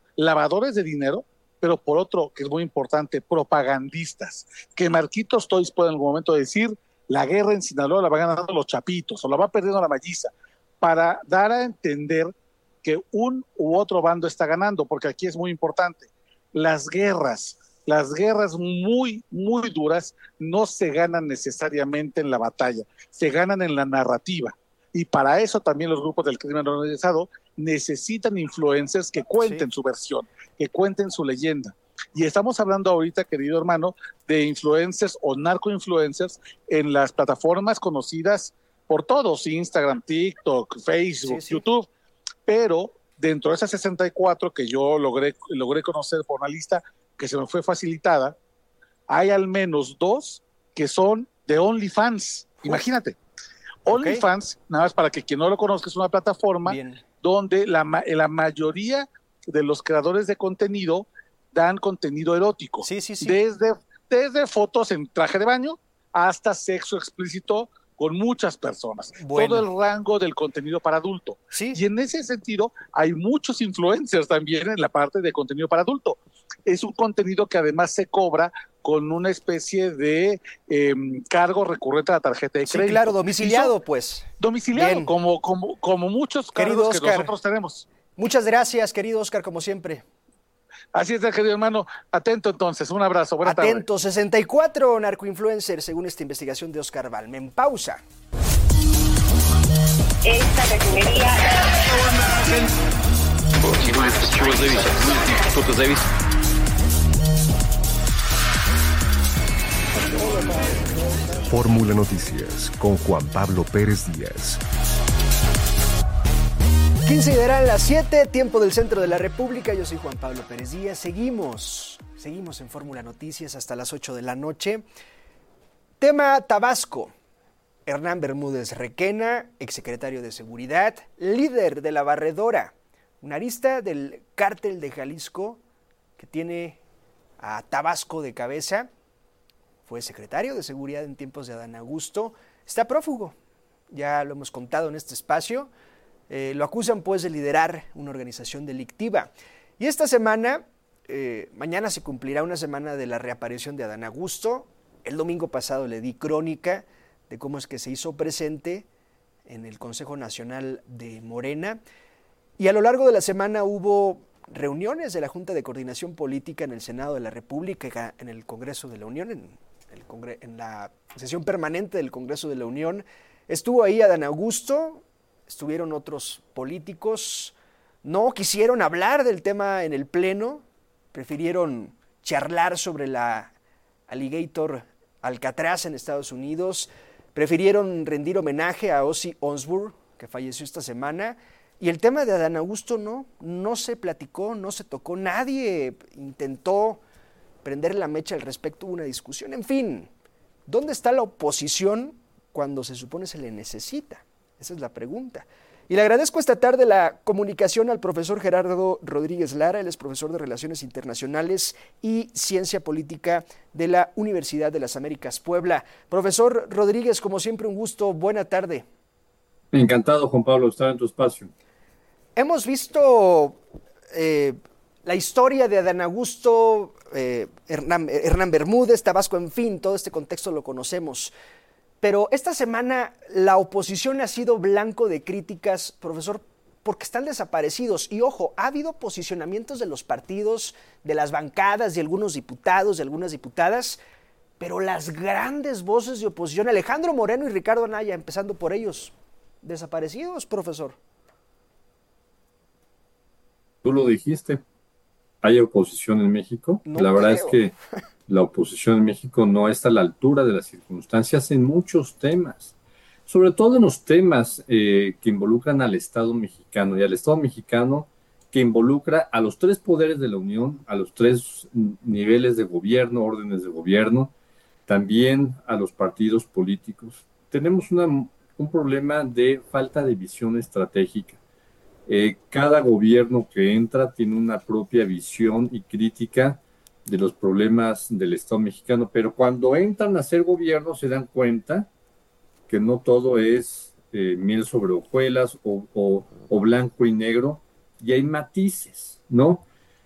lavadores de dinero, pero por otro, que es muy importante, propagandistas, que Marquitos Toys puede en algún momento decir, la guerra en Sinaloa la van ganando los chapitos, o la va perdiendo la Malliza, para dar a entender que un u otro bando está ganando, porque aquí es muy importante, las guerras, las guerras muy, muy duras no se ganan necesariamente en la batalla, se ganan en la narrativa. Y para eso también los grupos del crimen organizado necesitan influencers que cuenten sí. su versión, que cuenten su leyenda. Y estamos hablando ahorita, querido hermano, de influencers o narcoinfluencers en las plataformas conocidas por todos, Instagram, TikTok, Facebook, sí, sí. YouTube, pero dentro de esas sesenta y cuatro que yo logré, logré conocer por una lista que se me fue facilitada, hay al menos dos que son de OnlyFans. Imagínate. Okay. OnlyFans, nada más para que quien no lo conozca, es una plataforma Bien. donde la, la mayoría de los creadores de contenido dan contenido erótico. Sí, sí, sí. Desde, desde fotos en traje de baño hasta sexo explícito con muchas personas. Bueno. Todo el rango del contenido para adulto. ¿Sí? Y en ese sentido hay muchos influencers también en la parte de contenido para adulto. Es un contenido que además se cobra con una especie de eh, cargo recurrente a la tarjeta de crédito. Sí, claro, domiciliado, son, pues. Domiciliado, como, como, como muchos cargos que nosotros tenemos. Muchas gracias, querido Oscar, como siempre. Así es, querido hermano. Atento entonces, un abrazo. Buenas tardes. Atento, sesenta y cuatro narcoinfluencers, según esta investigación de Oscar Balmen. Pausa. Esta refinería... Fórmula Noticias con Juan Pablo Pérez Díaz. quince y darán las siete, tiempo del centro de la República. Yo soy Juan Pablo Pérez Díaz. Seguimos, seguimos en Fórmula Noticias hasta las ocho de la noche. Tema Tabasco. Hernán Bermúdez Requena, exsecretario de Seguridad, líder de la Barredora, una arista del cártel de Jalisco que tiene a Tabasco de cabeza. Fue secretario de Seguridad en tiempos de Adán Augusto. Está prófugo, ya lo hemos contado en este espacio. Eh, lo acusan pues de liderar una organización delictiva. Y esta semana, eh, mañana se cumplirá una semana de la reaparición de Adán Augusto. El domingo pasado le di crónica de cómo es que se hizo presente en el Consejo Nacional de Morena. Y a lo largo de la semana hubo reuniones de la Junta de Coordinación Política en el Senado de la República, en el Congreso de la Unión, en, el Congre- en la sesión permanente del Congreso de la Unión. Estuvo ahí Adán Augusto, estuvieron otros políticos, no quisieron hablar del tema en el Pleno, prefirieron charlar sobre la Alligator Alcatraz en Estados Unidos, prefirieron rendir homenaje a Ozzy Osbourne, que falleció esta semana, y el tema de Adán Augusto no, no se platicó, no se tocó, nadie intentó prender la mecha al respecto, hubo una discusión. En fin, ¿dónde está la oposición cuando se supone se le necesita? Esa es la pregunta. Y le agradezco esta tarde la comunicación al profesor Gerardo Rodríguez Lara, él es profesor de Relaciones Internacionales y Ciencia Política de la Universidad de las Américas Puebla. Profesor Rodríguez, como siempre, un gusto, buena tarde. Encantado, Juan Pablo, estar en tu espacio. Hemos visto eh, la historia de Adán Augusto, eh, Hernán, Hernán Bermúdez, Tabasco, en fin, todo este contexto lo conocemos. Pero esta semana la oposición ha sido blanco de críticas, profesor, porque están desaparecidos. Y ojo, ha habido posicionamientos de los partidos, de las bancadas, de algunos diputados, de algunas diputadas, pero las grandes voces de oposición, Alejandro Moreno y Ricardo Anaya, empezando por ellos, desaparecidos, profesor. Tú lo dijiste, hay oposición en México. No la verdad creo. es que la oposición en México no está a la altura de las circunstancias en muchos temas, sobre todo en los temas eh, que involucran al Estado mexicano y al Estado mexicano que involucra a los tres poderes de la Unión, a los tres niveles de gobierno, órdenes de gobierno, también a los partidos políticos. Tenemos una, un problema de falta de visión estratégica. Eh, cada gobierno que entra tiene una propia visión y crítica de los problemas del Estado mexicano, pero cuando entran a ser gobierno se dan cuenta que no todo es eh, miel sobre hojuelas o, o, o blanco y negro, y hay matices, ¿no?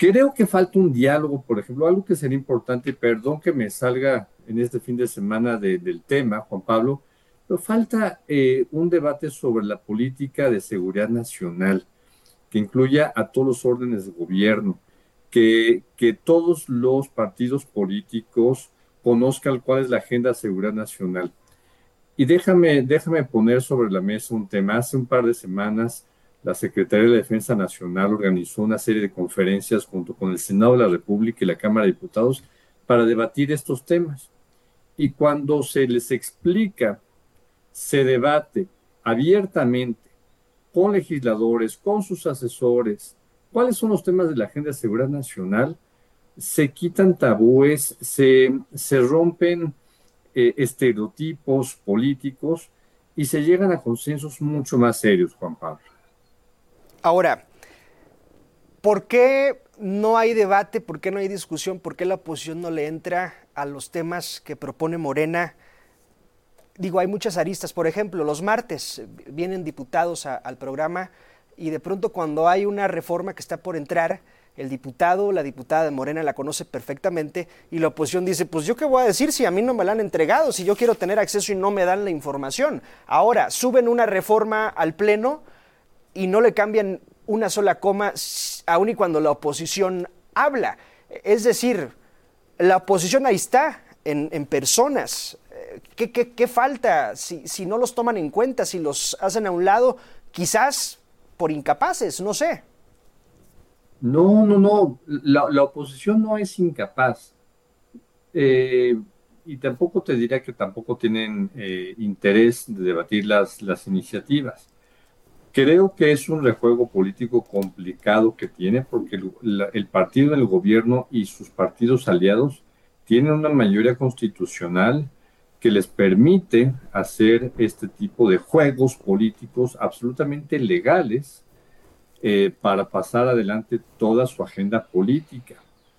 Creo que falta un diálogo, por ejemplo, algo que sería importante, perdón que me salga en este fin de semana de, del tema, Juan Pablo, pero falta eh, un debate sobre la política de seguridad nacional, que incluya a todos los órdenes de gobierno, que, que todos los partidos políticos conozcan cuál es la agenda de seguridad nacional. Y déjame, déjame poner sobre la mesa un tema. Hace un par de semanas, la Secretaría de la Defensa Nacional organizó una serie de conferencias junto con el Senado de la República y la Cámara de Diputados para debatir estos temas. Y cuando se les explica, se debate abiertamente con legisladores, con sus asesores, cuáles son los temas de la agenda de seguridad nacional, se quitan tabúes, se, se rompen eh, estereotipos políticos y se llegan a consensos mucho más serios, Juan Pablo. Ahora, ¿por qué no hay debate? ¿Por qué no hay discusión? ¿Por qué la oposición no le entra a los temas que propone Morena? Digo, hay muchas aristas. Por ejemplo, los martes vienen diputados a, al programa y de pronto cuando hay una reforma que está por entrar, el diputado o la diputada de Morena la conoce perfectamente y la oposición dice, pues yo qué voy a decir si a mí no me la han entregado, si yo quiero tener acceso y no me dan la información. Ahora, suben una reforma al Pleno y no le cambian una sola coma, aun y cuando la oposición habla. Es decir, la oposición ahí está, en, en personas. ¿Qué, qué, qué falta si, si no los toman en cuenta, si los hacen a un lado, quizás por incapaces, no sé? No, no, no, la, la oposición no es incapaz. Eh, y tampoco te diría que tampoco tienen eh, interés de debatir las, las iniciativas. Creo que es un rejuego político complicado que tiene porque el, la, el partido del gobierno y sus partidos aliados tienen una mayoría constitucional que les permite hacer este tipo de juegos políticos absolutamente legales eh, para pasar adelante toda su agenda política.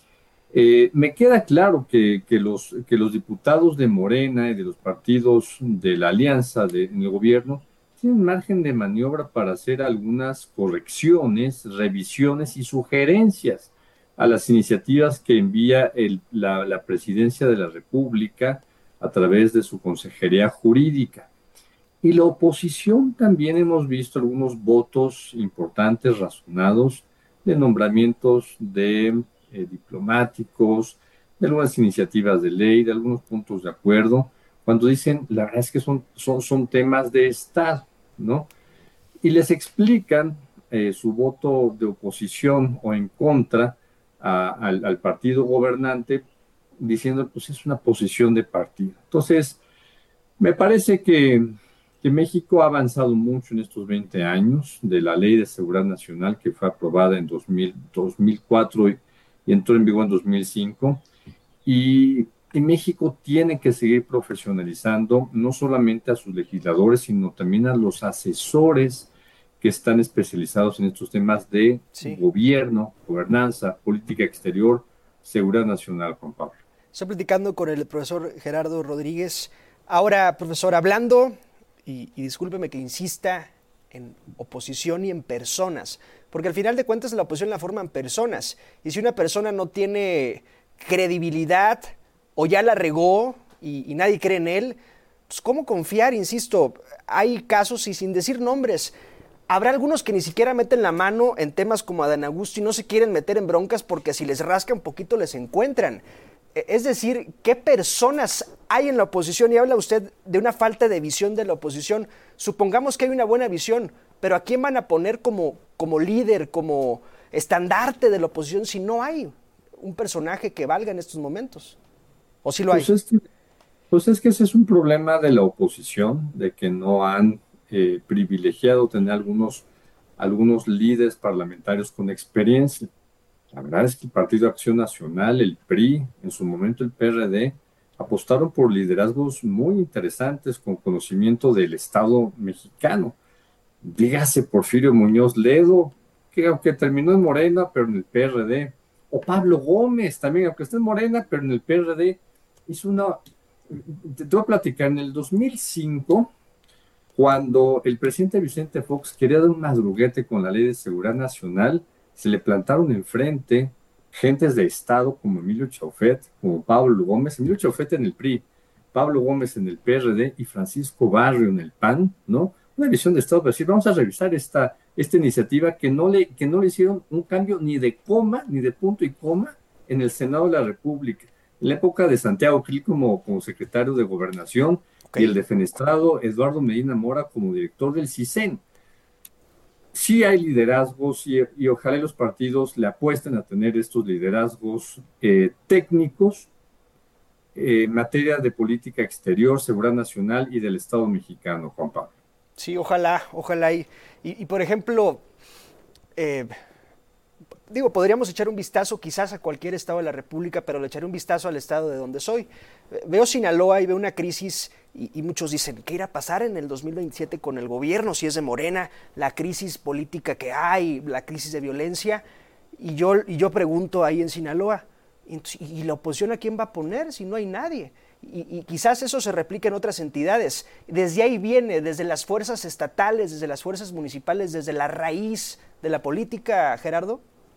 Eh, me queda claro que, que, los, que los diputados de Morena y de los partidos de la alianza de, en el gobierno tienen margen de maniobra para hacer algunas correcciones, revisiones y sugerencias a las iniciativas que envía el, la, la Presidencia de la República a través de su Consejería Jurídica. Y la oposición también hemos visto algunos votos importantes, razonados, de nombramientos de eh, diplomáticos, de algunas iniciativas de ley, de algunos puntos de acuerdo, cuando dicen, la verdad es que son, son, son temas de Estado, ¿no? Y les explican eh, su voto de oposición o en contra a, al, al partido gobernante, diciendo, pues es una posición de partido. Entonces, me parece que, que México ha avanzado mucho en estos veinte años de la Ley de Seguridad Nacional que fue aprobada en dos mil, dos mil cuatro y, y entró en vigor en dos mil cinco. Y, y México tiene que seguir profesionalizando no solamente a sus legisladores, sino también a los asesores que están especializados en estos temas de sí. gobierno, gobernanza, política exterior, seguridad nacional, Juan Pablo. Estoy platicando con el profesor Gerardo Rodríguez. Ahora, profesor, hablando, y, y discúlpeme que insista en oposición y en personas, porque al final de cuentas la oposición la forman personas, y si una persona no tiene credibilidad o ya la regó y, y nadie cree en él, pues ¿cómo confiar? Insisto, hay casos y sin decir nombres, habrá algunos que ni siquiera meten la mano en temas como Adán Augusto y no se quieren meter en broncas porque si les rasca un poquito les encuentran. Es decir, ¿qué personas hay en la oposición? Y habla usted de una falta de visión de la oposición. Supongamos que hay una buena visión, pero ¿a quién van a poner como, como líder, como estandarte de la oposición si no hay un personaje que valga en estos momentos? ¿O sí lo hay? Pues es que, pues es que ese es un problema de la oposición, de que no han eh, privilegiado tener algunos, algunos líderes parlamentarios con experiencia. La verdad es que el Partido Acción Nacional, el P R I, en su momento el P R D, apostaron por liderazgos muy interesantes con conocimiento del Estado mexicano. Dígase Porfirio Muñoz Ledo, que aunque terminó en Morena, pero en el P R D, o Pablo Gómez también, aunque esté en Morena, pero en el P R D, hizo una... Te voy a platicar, en el dos mil cinco, cuando el presidente Vicente Fox quería dar un madruguete con la Ley de Seguridad Nacional, se le plantaron enfrente gentes de Estado como Emilio Chauffet, como Pablo Gómez, Emilio Chauffet en el P R I, Pablo Gómez en el P R D y Francisco Barrio en el P A N, ¿no? Una visión de Estado para decir, vamos a revisar esta, esta iniciativa que no, le, que no le hicieron un cambio ni de coma, ni de punto y coma en el Senado de la República. En la época de Santiago Krill como, como secretario de Gobernación, okay, y el defenestrado Eduardo Medina Mora como director del CISEN. Sí hay liderazgos y, y ojalá los partidos le apuesten a tener estos liderazgos eh, técnicos eh, en materia de política exterior, seguridad nacional y del Estado mexicano, Juan Pablo. Sí, ojalá, ojalá. Y, y, y por ejemplo, eh, digo, podríamos echar un vistazo quizás a cualquier estado de la República, pero le echaré un vistazo al estado de donde soy. Veo Sinaloa y veo una crisis y, y muchos dicen, ¿qué irá a pasar en el dos mil veintisiete con el gobierno si es de Morena? La crisis política que hay, la crisis de violencia. Y yo, y yo pregunto ahí en Sinaloa, ¿y, y la oposición a quién va a poner si no hay nadie? Y, y quizás eso se replique en otras entidades. Desde ahí viene, desde las fuerzas estatales, desde las fuerzas municipales, desde la raíz de la política, Gerardo.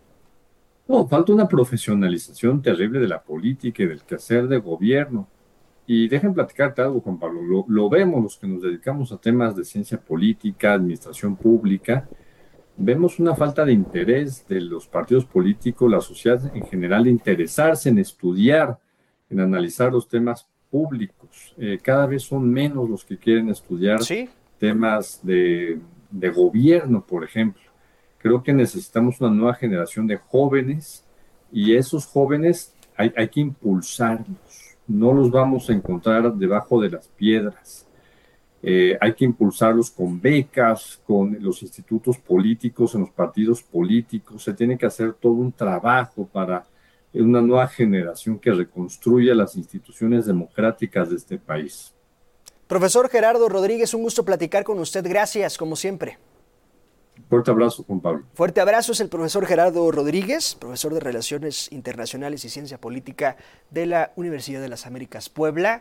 No, falta una profesionalización terrible de la política y del quehacer de gobierno. Y dejen platicarte algo, Juan Pablo. Lo, lo vemos los que nos dedicamos a temas de ciencia política, administración pública. Vemos una falta de interés de los partidos políticos, la sociedad en general, de interesarse en estudiar, en analizar los temas públicos. Eh, cada vez son menos los que quieren estudiar ¿Sí? temas de, de gobierno, por ejemplo. Creo que necesitamos una nueva generación de jóvenes y esos jóvenes hay, hay que impulsarlos. No los vamos a encontrar debajo de las piedras. Eh, hay que impulsarlos con becas, con los institutos políticos, en los partidos políticos. Se tiene que hacer todo un trabajo para una nueva generación que reconstruya las instituciones democráticas de este país. Profesor Gerardo Rodríguez, un gusto platicar con usted. Gracias, como siempre. Fuerte abrazo, Juan Pablo. Fuerte abrazo, es el profesor Gerardo Rodríguez, profesor de Relaciones Internacionales y Ciencia Política de la Universidad de las Américas Puebla.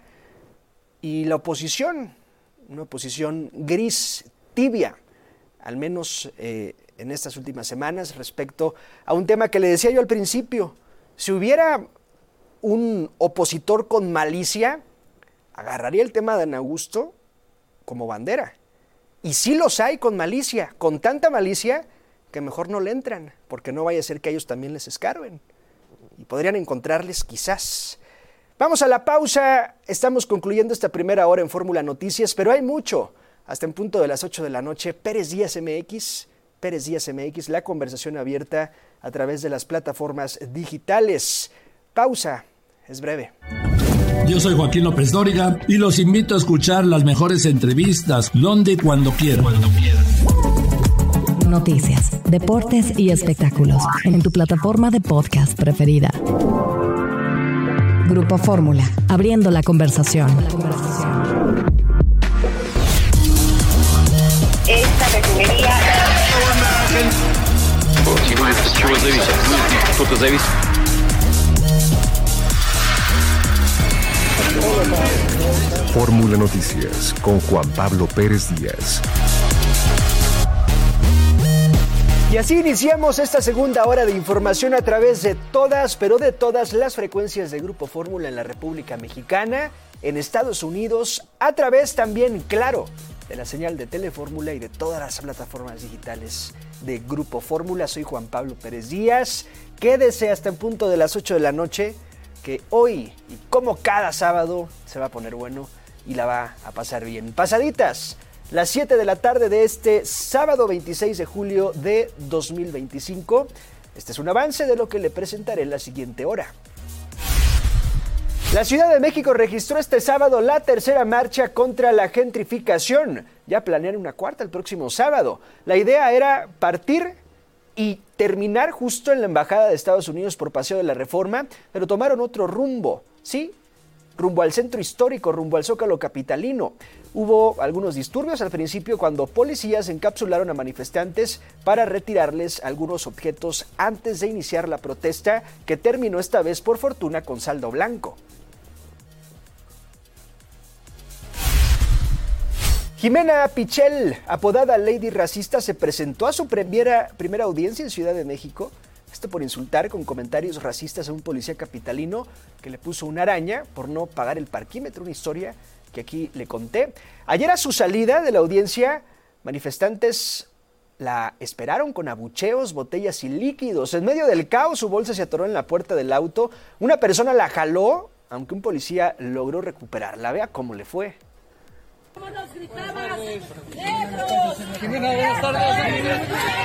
Y la oposición, una oposición gris, tibia, al menos eh, en estas últimas semanas, respecto a un tema que le decía yo al principio. Si hubiera un opositor con malicia, agarraría el tema de Adán Augusto como bandera. Y sí los hay con malicia, con tanta malicia que mejor no le entran, porque no vaya a ser que a ellos también les escarben. Y podrían encontrarles quizás. Vamos a la pausa, estamos concluyendo esta primera hora en Fórmula Noticias, pero hay mucho. Hasta en punto de las ocho de la noche, Pérez Díaz M X, Pérez Díaz M X, la conversación abierta a través de las plataformas digitales. Pausa, es breve. Yo soy Joaquín López Dóriga y los invito a escuchar las mejores entrevistas donde y cuando quieran. Cuando quieran. Noticias, deportes y espectáculos en tu plataforma de podcast preferida. Grupo Fórmula, abriendo la conversación. Esta refinería... Fórmula Noticias con Juan Pablo Pérez Díaz. Y así iniciamos esta segunda hora de información a través de todas, pero de todas las frecuencias de Grupo Fórmula en la República Mexicana, en Estados Unidos, a través también, claro, de la señal de Telefórmula y de todas las plataformas digitales de Grupo Fórmula. Soy Juan Pablo Pérez Díaz. Quédese hasta en punto de las ocho de la noche, que hoy, y como cada sábado, se va a poner bueno y la va a pasar bien. Pasaditas, las siete de la tarde de este sábado veintiséis de julio de dos mil veinticinco. Este es un avance de lo que le presentaré en la siguiente hora. La Ciudad de México registró este sábado la tercera marcha contra la gentrificación. Ya planean una cuarta el próximo sábado. La idea era partir y terminar justo en la Embajada de Estados Unidos por Paseo de la Reforma, pero tomaron otro rumbo, ¿sí? Rumbo al centro histórico, rumbo al Zócalo capitalino. Hubo algunos disturbios al principio cuando policías encapsularon a manifestantes para retirarles algunos objetos antes de iniciar la protesta, que terminó esta vez por fortuna con saldo blanco. Jimena Pichel, apodada Lady Racista, se presentó a su primera, primera audiencia en Ciudad de México. Esto por insultar con comentarios racistas a un policía capitalino que le puso una araña por no pagar el parquímetro, una historia que aquí le conté. Ayer a su salida de la audiencia, manifestantes la esperaron con abucheos, botellas y líquidos. En medio del caos, su bolsa se atoró en la puerta del auto. Una persona la jaló, aunque un policía logró recuperarla. Vea cómo le fue. ¿Cómo nos gritabas? ¡Negros! Buenas tardes.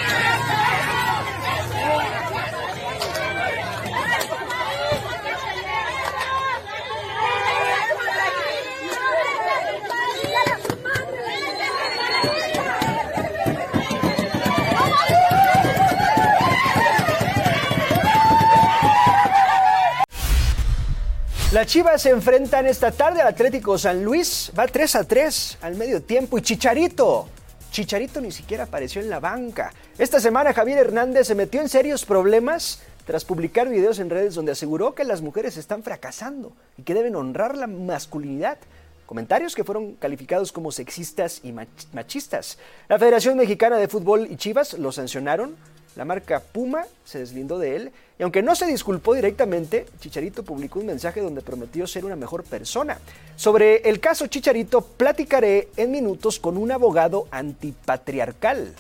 Las Chivas se enfrentan esta tarde al Atlético San Luis. Va tres a tres al medio tiempo. Y Chicharito, Chicharito ni siquiera apareció en la banca. Esta semana Javier Hernández se metió en serios problemas tras publicar videos en redes donde aseguró que las mujeres están fracasando y que deben honrar la masculinidad. Comentarios que fueron calificados como sexistas y machistas. La Federación Mexicana de Fútbol y Chivas lo sancionaron. La marca Puma se deslindó de él y aunque no se disculpó directamente, Chicharito publicó un mensaje donde prometió ser una mejor persona. Sobre el caso Chicharito platicaré en minutos con un abogado antipatriarcal.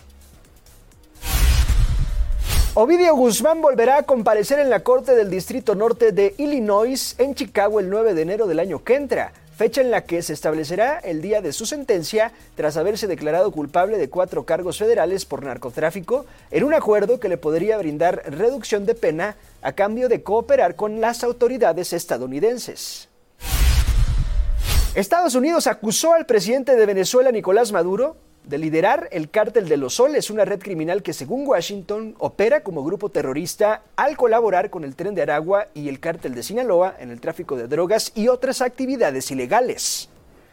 Ovidio Guzmán volverá a comparecer en la Corte del Distrito Norte de Illinois en Chicago el nueve de enero del año que entra, fecha en la que se establecerá el día de su sentencia tras haberse declarado culpable de cuatro cargos federales por narcotráfico en un acuerdo que le podría brindar reducción de pena a cambio de cooperar con las autoridades estadounidenses. Estados Unidos acusó al presidente de Venezuela, Nicolás Maduro, de liderar el Cártel de los Soles, una red criminal que según Washington opera como grupo terrorista al colaborar con el Tren de Aragua y el Cártel de Sinaloa en el tráfico de drogas y otras actividades ilegales.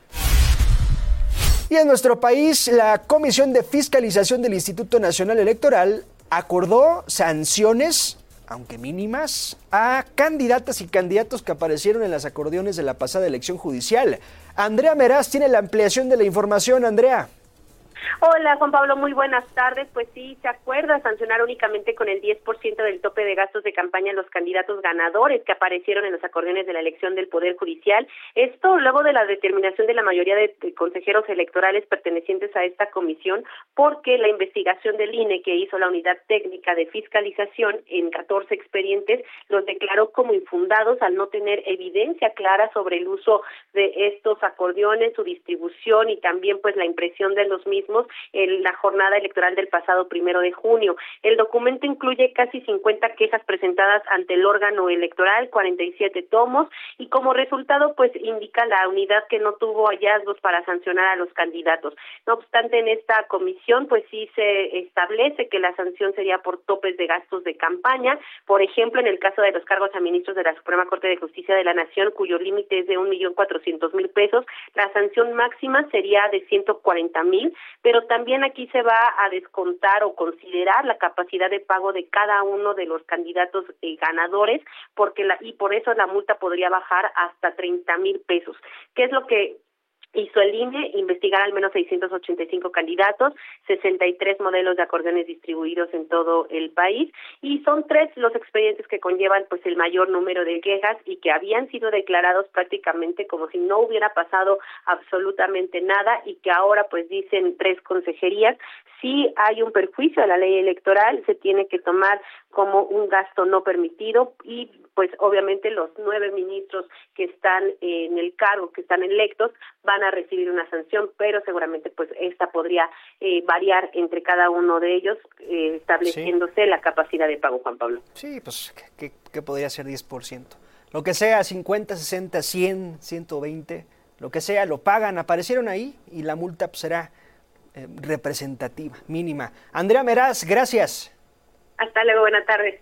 Y en nuestro país, la Comisión de Fiscalización del Instituto Nacional Electoral acordó sanciones, aunque mínimas, a candidatas y candidatos que aparecieron en las acordeones de la pasada elección judicial. Andrea Meraz tiene la ampliación de la información. Andrea. Hola, Juan Pablo, muy buenas tardes. Pues sí, se acuerda sancionar únicamente con el diez por ciento del tope de gastos de campaña a los candidatos ganadores que aparecieron en los acordeones de la elección del Poder Judicial. Esto luego de la determinación de la mayoría de consejeros electorales pertenecientes a esta comisión, porque la investigación del I N E que hizo la Unidad Técnica de Fiscalización en catorce expedientes los declaró como infundados al no tener evidencia clara sobre el uso de estos acordeones, su distribución y también pues la impresión de los mismos en la jornada electoral del pasado primero de junio. El documento incluye casi cincuenta quejas presentadas ante el órgano electoral, cuarenta y siete tomos, y como resultado pues indica la unidad que no tuvo hallazgos para sancionar a los candidatos. No obstante, en esta comisión pues sí se establece que la sanción sería por topes de gastos de campaña. Por ejemplo, en el caso de los cargos a ministros de la Suprema Corte de Justicia de la Nación, cuyo límite es de un millón cuatrocientos mil pesos, la sanción máxima sería de ciento cuarenta mil, pero también aquí se va a descontar o considerar la capacidad de pago de cada uno de los candidatos eh, ganadores, porque la, y por eso la multa podría bajar hasta treinta mil pesos. ¿Qué es lo que hizo el I N E? Investigar al menos seiscientos ochenta y cinco candidatos, sesenta y tres modelos de acordeones distribuidos en todo el país, y son tres los expedientes que conllevan pues el mayor número de quejas y que habían sido declarados prácticamente como si no hubiera pasado absolutamente nada, y que ahora pues dicen tres consejerías, si hay un perjuicio a la ley electoral, se tiene que tomar como un gasto no permitido, y pues obviamente los nueve ministros que están en el cargo, que están electos, van a recibir una sanción, pero seguramente pues esta podría eh, variar entre cada uno de ellos, eh, estableciéndose sí. la capacidad de pago, Juan Pablo. Sí, pues que, que podría ser diez por ciento. Lo que sea, cincuenta, sesenta, cien, ciento veinte, lo que sea, lo pagan, aparecieron ahí y la multa pues, será eh, representativa, mínima. Andrea Meraz, gracias. Hasta luego, buenas tardes.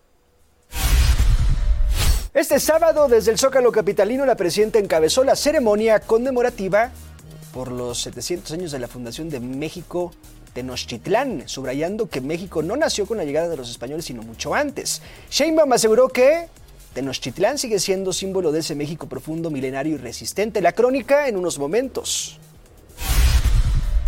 Este sábado, desde el Zócalo capitalino, la presidenta encabezó la ceremonia conmemorativa por los setecientos años de la fundación de México Tenochtitlán, subrayando que México no nació con la llegada de los españoles, sino mucho antes. Sheinbaum aseguró que Tenochtitlán sigue siendo símbolo de ese México profundo, milenario y resistente. La crónica en unos momentos.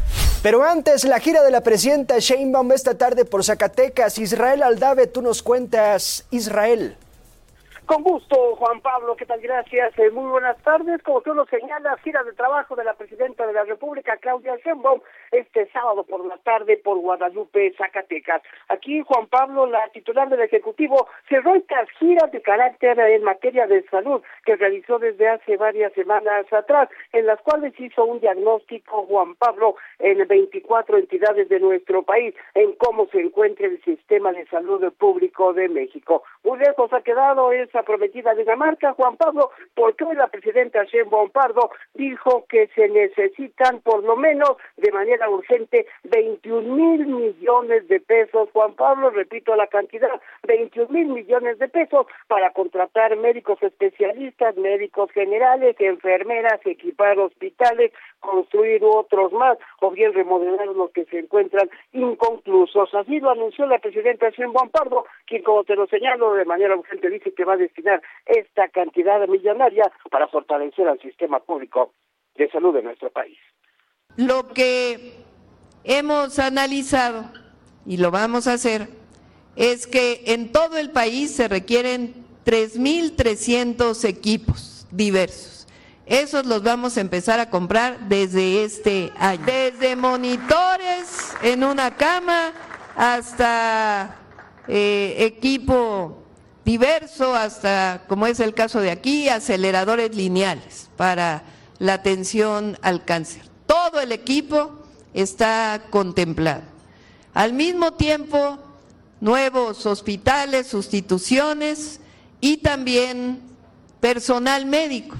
Pero antes, la gira de la presidenta Sheinbaum esta tarde por Zacatecas. Israel Aldave, tú nos cuentas, Israel. Con gusto, Juan Pablo, ¿qué tal? Gracias. Eh, muy buenas tardes. Como tú lo señalas, gira de trabajo de la presidenta de la República, Claudia Sheinbaum, este sábado por la tarde por Guadalupe, Zacatecas. Aquí, Juan Pablo, la titular del Ejecutivo, cerró estas giras de carácter en materia de salud que realizó desde hace varias semanas atrás, en las cuales hizo un diagnóstico, Juan Pablo, en veinticuatro entidades de nuestro país, en cómo se encuentra el sistema de salud público de México. Muy lejos ha quedado esa prometida Dinamarca, Juan Pablo, porque hoy la presidenta Sheinbaum Pardo dijo que se necesitan por lo menos de manera urgente veintiún mil millones de pesos, Juan Pablo, repito la cantidad, veintiún mil millones de pesos para contratar médicos especialistas, médicos generales, enfermeras, equipar hospitales, construir otros más, o bien remodelar los que se encuentran inconclusos. Así lo anunció la presidenta Sheinbaum Pardo, quien, como te lo señalo, de manera urgente dice que va a destinar esta cantidad millonaria para fortalecer al sistema público de salud de nuestro país. Lo que hemos analizado, y lo vamos a hacer, es que en todo el país se requieren tres mil trescientos equipos diversos. Esos los vamos a empezar a comprar desde este año. Desde monitores en una cama hasta eh, equipo diverso, hasta, como es el caso de aquí, aceleradores lineales para la atención al cáncer. Todo el equipo está contemplado. Al mismo tiempo, nuevos hospitales, sustituciones y también personal médico.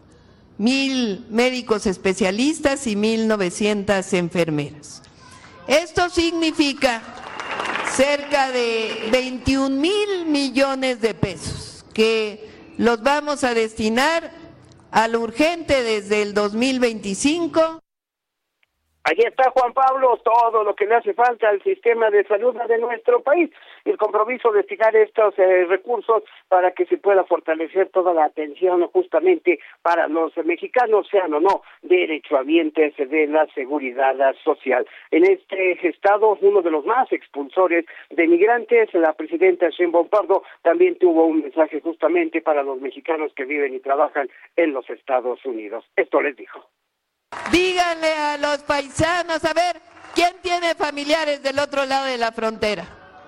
Mil médicos especialistas y mil novecientas enfermeras. Esto significa cerca de veintiún mil millones de pesos que los vamos a destinar a lo urgente desde el dos mil veinticinco. Allí está, Juan Pablo, todo lo que le hace falta al sistema de salud de nuestro país. El compromiso de destinar estos eh, recursos para que se pueda fortalecer toda la atención justamente para los mexicanos, sean o no derechohabientes de la seguridad social. En este estado, uno de los más expulsores de migrantes, la presidenta Sheinbaum Pardo también tuvo un mensaje justamente para los mexicanos que viven y trabajan en los Estados Unidos. Esto les dijo. Díganle a los paisanos, a ver, ¿quién tiene familiares del otro lado de la frontera?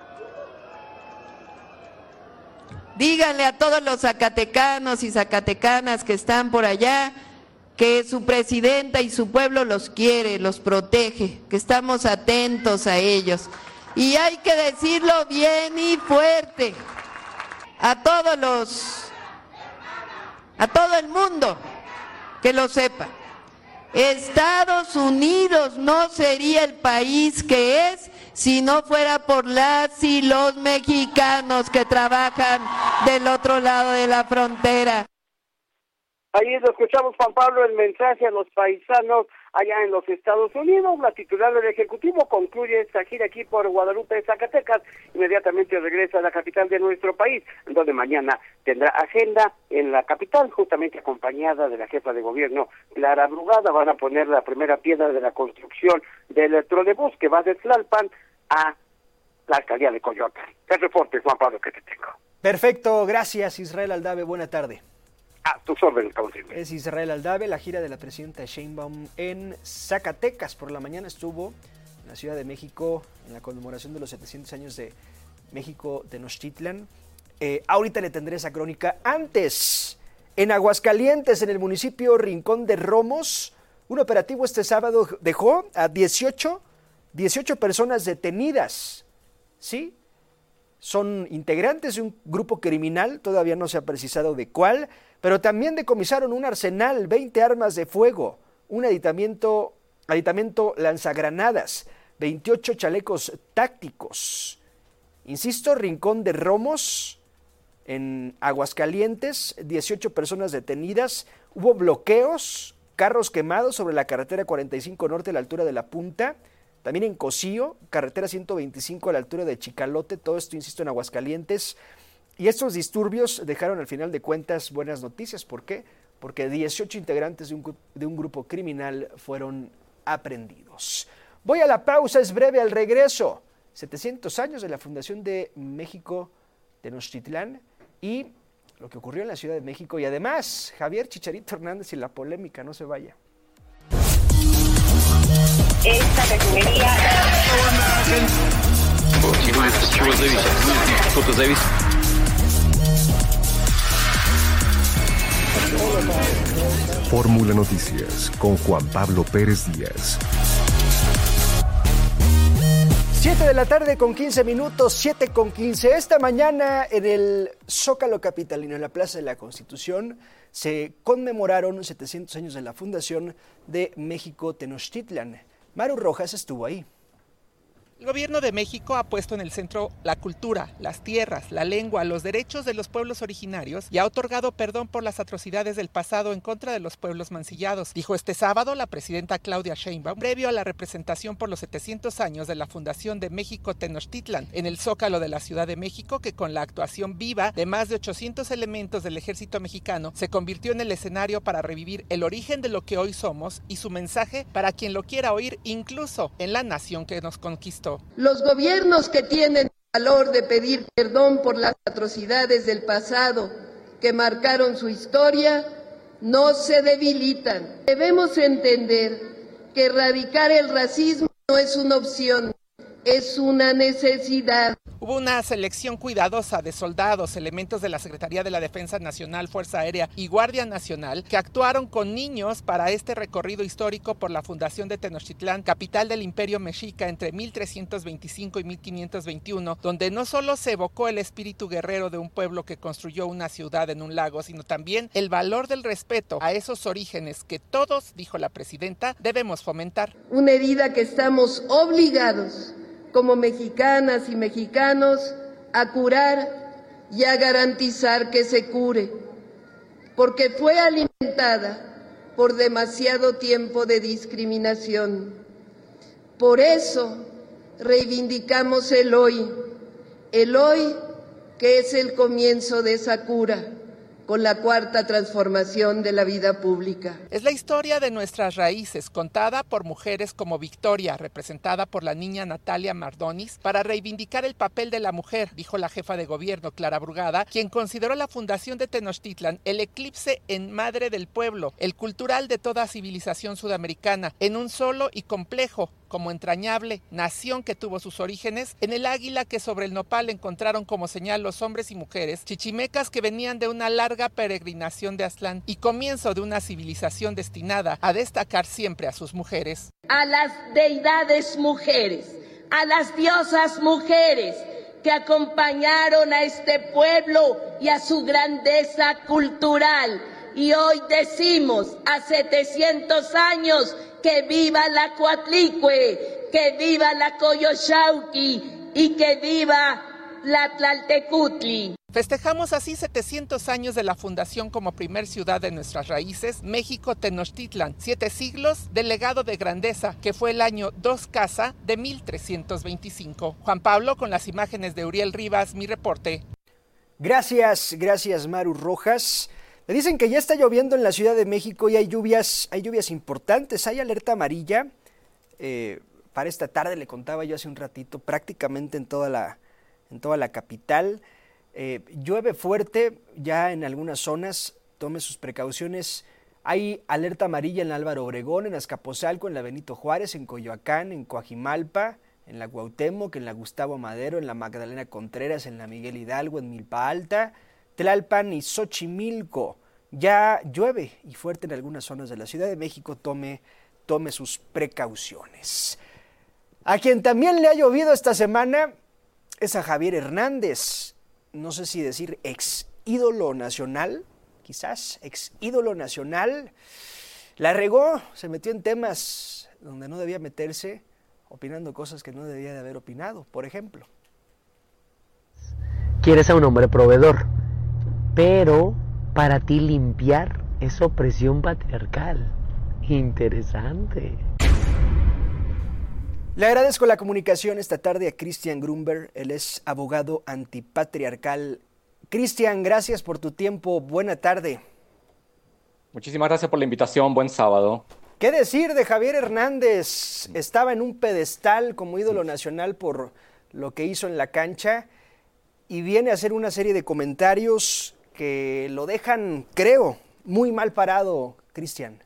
Díganle a todos los zacatecanos y zacatecanas que están por allá que su presidenta y su pueblo los quiere, los protege, que estamos atentos a ellos. Y hay que decirlo bien y fuerte a todos los, a todo el mundo que lo sepa. Estados Unidos no sería el país que es si no fuera por las y los mexicanos que trabajan del otro lado de la frontera. Ahí lo escuchamos, Juan Pablo, el mensaje a los paisanos allá en los Estados Unidos. La titular del Ejecutivo concluye esta gira aquí por Guadalupe, Zacatecas. Inmediatamente regresa a la capital de nuestro país, donde mañana tendrá agenda en la capital, justamente acompañada de la jefa de gobierno, Clara Brugada. Van a poner la primera piedra de la construcción del trolebús que va de Tlalpan a la alcaldía de Coyoacán. El reporte, Juan Pablo, que te tengo. Perfecto, gracias, Israel Aldave. Buena tarde. A tus órdenes, como siempre. Es Israel Aldave. La gira de la presidenta Sheinbaum en Zacatecas. Por la mañana estuvo en la Ciudad de México en la conmemoración de los setecientos años de México Tenochtitlan. Eh, ahorita le tendré esa crónica. Antes, en Aguascalientes, en el municipio Rincón de Romos, un operativo este sábado dejó a dieciocho, dieciocho personas detenidas. ¿Sí? Son integrantes de un grupo criminal, todavía no se ha precisado de cuál, pero también decomisaron un arsenal, veinte armas de fuego, un aditamento, aditamento lanzagranadas, veintiocho chalecos tácticos. Insisto, Rincón de Romos, en Aguascalientes, dieciocho personas detenidas, hubo bloqueos, carros quemados sobre la carretera cuarenta y cinco Norte a la altura de La Punta, también en Cocío, carretera ciento veinticinco a la altura de Chicalote, todo esto, insisto, en Aguascalientes. Y estos disturbios dejaron al final de cuentas buenas noticias. ¿Por qué? Porque dieciocho integrantes de un, de un grupo criminal fueron aprehendidos. Voy a la pausa, es breve al regreso. setecientos años de la fundación de México Tenochtitlán y lo que ocurrió en la Ciudad de México. Y además, Javier Chicharito Hernández y la polémica, no se vaya. Esta refinería... Fórmula Noticias con Juan Pablo Pérez Díaz. siete de la tarde con quince minutos, siete con quince. Esta mañana en el Zócalo capitalino, en la Plaza de la Constitución, se conmemoraron setecientos años de la fundación de México Tenochtitlán. Maru Rojas estuvo ahí. El gobierno de México ha puesto en el centro la cultura, las tierras, la lengua, los derechos de los pueblos originarios y ha otorgado perdón por las atrocidades del pasado en contra de los pueblos mancillados, dijo este sábado la presidenta Claudia Sheinbaum, previo a la representación por los setecientos años de la fundación de México Tenochtitlán en el Zócalo de la Ciudad de México, que con la actuación viva de más de ochocientos elementos del ejército mexicano se convirtió en el escenario para revivir el origen de lo que hoy somos y su mensaje para quien lo quiera oír, incluso en la nación que nos conquistó. Los gobiernos que tienen el valor de pedir perdón por las atrocidades del pasado que marcaron su historia no se debilitan. Debemos entender que erradicar el racismo no es una opción, es una necesidad. Hubo una selección cuidadosa de soldados, elementos de la Secretaría de la Defensa Nacional, Fuerza Aérea y Guardia Nacional que actuaron con niños para este recorrido histórico por la fundación de Tenochtitlán, capital del Imperio Mexica entre mil trescientos veinticinco y mil quinientos veintiuno, donde no solo se evocó el espíritu guerrero de un pueblo que construyó una ciudad en un lago, sino también el valor del respeto a esos orígenes que todos, dijo la presidenta, debemos fomentar. Una herida que estamos obligados como mexicanas y mexicanos a curar y a garantizar que se cure, porque fue alimentada por demasiado tiempo de discriminación. Por eso reivindicamos el hoy, el hoy que es el comienzo de esa cura, con la cuarta transformación de la vida pública. Es la historia de nuestras raíces, contada por mujeres como Victoria, representada por la niña Natalia Mardonis, para reivindicar el papel de la mujer, dijo la jefa de gobierno, Clara Brugada, quien consideró la fundación de Tenochtitlan el eclipse en madre del pueblo, el cultural de toda civilización sudamericana, en un solo y complejo, como entrañable nación que tuvo sus orígenes en el águila que sobre el nopal encontraron como señal los hombres y mujeres chichimecas que venían de una larga peregrinación de Aztlán y comienzo de una civilización destinada a destacar siempre a sus mujeres. A las deidades mujeres, a las diosas mujeres que acompañaron a este pueblo y a su grandeza cultural. Y hoy decimos, a setecientos años, que viva la Coatlicue, que viva la Coyoshauqui y que viva la Tlaltecutli. Festejamos así setecientos años de la fundación como primer ciudad de nuestras raíces, México Tenochtitlan, siete siglos de legado de grandeza, que fue el año dos casa de mil trescientos veinticinco. Juan Pablo, con las imágenes de Uriel Rivas, mi reporte. Gracias, gracias Maru Rojas. Me dicen que ya está lloviendo en la Ciudad de México y hay lluvias, hay lluvias importantes, hay alerta amarilla. Eh, para esta tarde, le contaba yo hace un ratito, prácticamente en toda la, en toda la capital. Eh, llueve fuerte ya en algunas zonas, tome sus precauciones. Hay alerta amarilla en Álvaro Obregón, en Azcapotzalco, en la Benito Juárez, en Coyoacán, en Coajimalpa, en la Cuauhtémoc, en la Gustavo Madero, en la Magdalena Contreras, en la Miguel Hidalgo, en Milpa Alta, Tlalpan y Xochimilco. Ya llueve y fuerte en algunas zonas de la Ciudad de México, tome, tome sus precauciones. A quien también le ha llovido esta semana es a Javier Hernández, no sé si decir ex ídolo nacional, quizás ex ídolo nacional. La regó, se metió en temas donde no debía meterse, opinando cosas que no debía de haber opinado, por ejemplo. Quieres a un hombre proveedor, pero para ti limpiar es opresión patriarcal. Interesante. Le agradezco la comunicación esta tarde a Christian Grunberg, él es abogado antipatriarcal. Christian, gracias por tu tiempo, buena tarde. Muchísimas gracias por la invitación, buen sábado. ¿Qué decir de Javier Hernández? Estaba en un pedestal como ídolo nacional por lo que hizo en la cancha y viene a hacer una serie de comentarios que lo dejan, creo, muy mal parado, Cristian.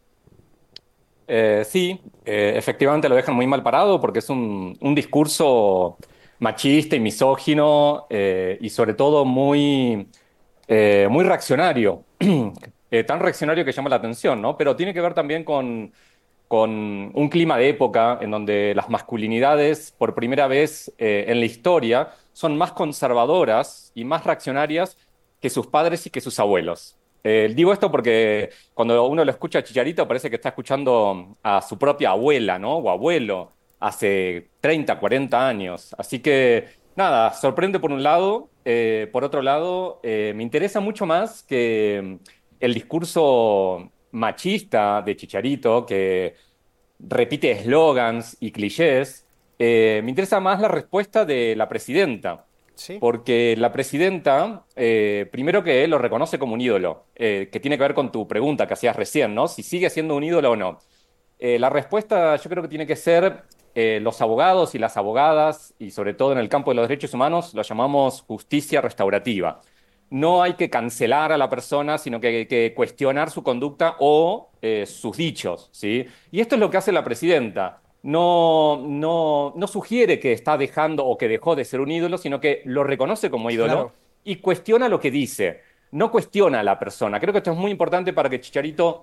Eh, sí, eh, efectivamente lo dejan muy mal parado porque es un, un discurso machista y misógino eh, y sobre todo muy, eh, muy reaccionario. Eh, tan reaccionario que llama la atención, ¿no? Pero tiene que ver también con, con un clima de época en donde las masculinidades, por primera vez eh, en la historia, son más conservadoras y más reaccionarias que sus padres y que sus abuelos. Eh, digo esto porque cuando uno lo escucha a Chicharito parece que está escuchando a su propia abuela, ¿no? O abuelo, hace treinta, cuarenta años. Así que, nada, sorprende por un lado. Eh, por otro lado, eh, me interesa mucho más que el discurso machista de Chicharito, que repite eslogans y clichés, eh, me interesa más la respuesta de la presidenta. Sí. Porque la presidenta, eh, primero que lo reconoce como un ídolo, eh, que tiene que ver con tu pregunta que hacías recién, ¿no? Si sigue siendo un ídolo o no. Eh, la respuesta yo creo que tiene que ser, eh, los abogados y las abogadas, y sobre todo en el campo de los derechos humanos, lo llamamos justicia restaurativa. No hay que cancelar a la persona, sino que hay que cuestionar su conducta o eh, sus dichos, ¿sí? Y esto es lo que hace la presidenta. No, no, no sugiere que está dejando o que dejó de ser un ídolo, sino que lo reconoce como ídolo, claro, y cuestiona lo que dice. No cuestiona a la persona. Creo que esto es muy importante para que Chicharito